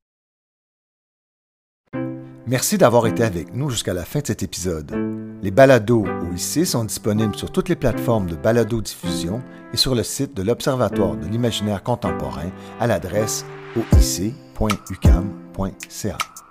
Merci d'avoir été avec nous jusqu'à la fin de cet épisode. Les balados O I C sont disponibles sur toutes les plateformes de balado-diffusion et sur le site de l'Observatoire de l'imaginaire contemporain à l'adresse o i c point u q a m point c a.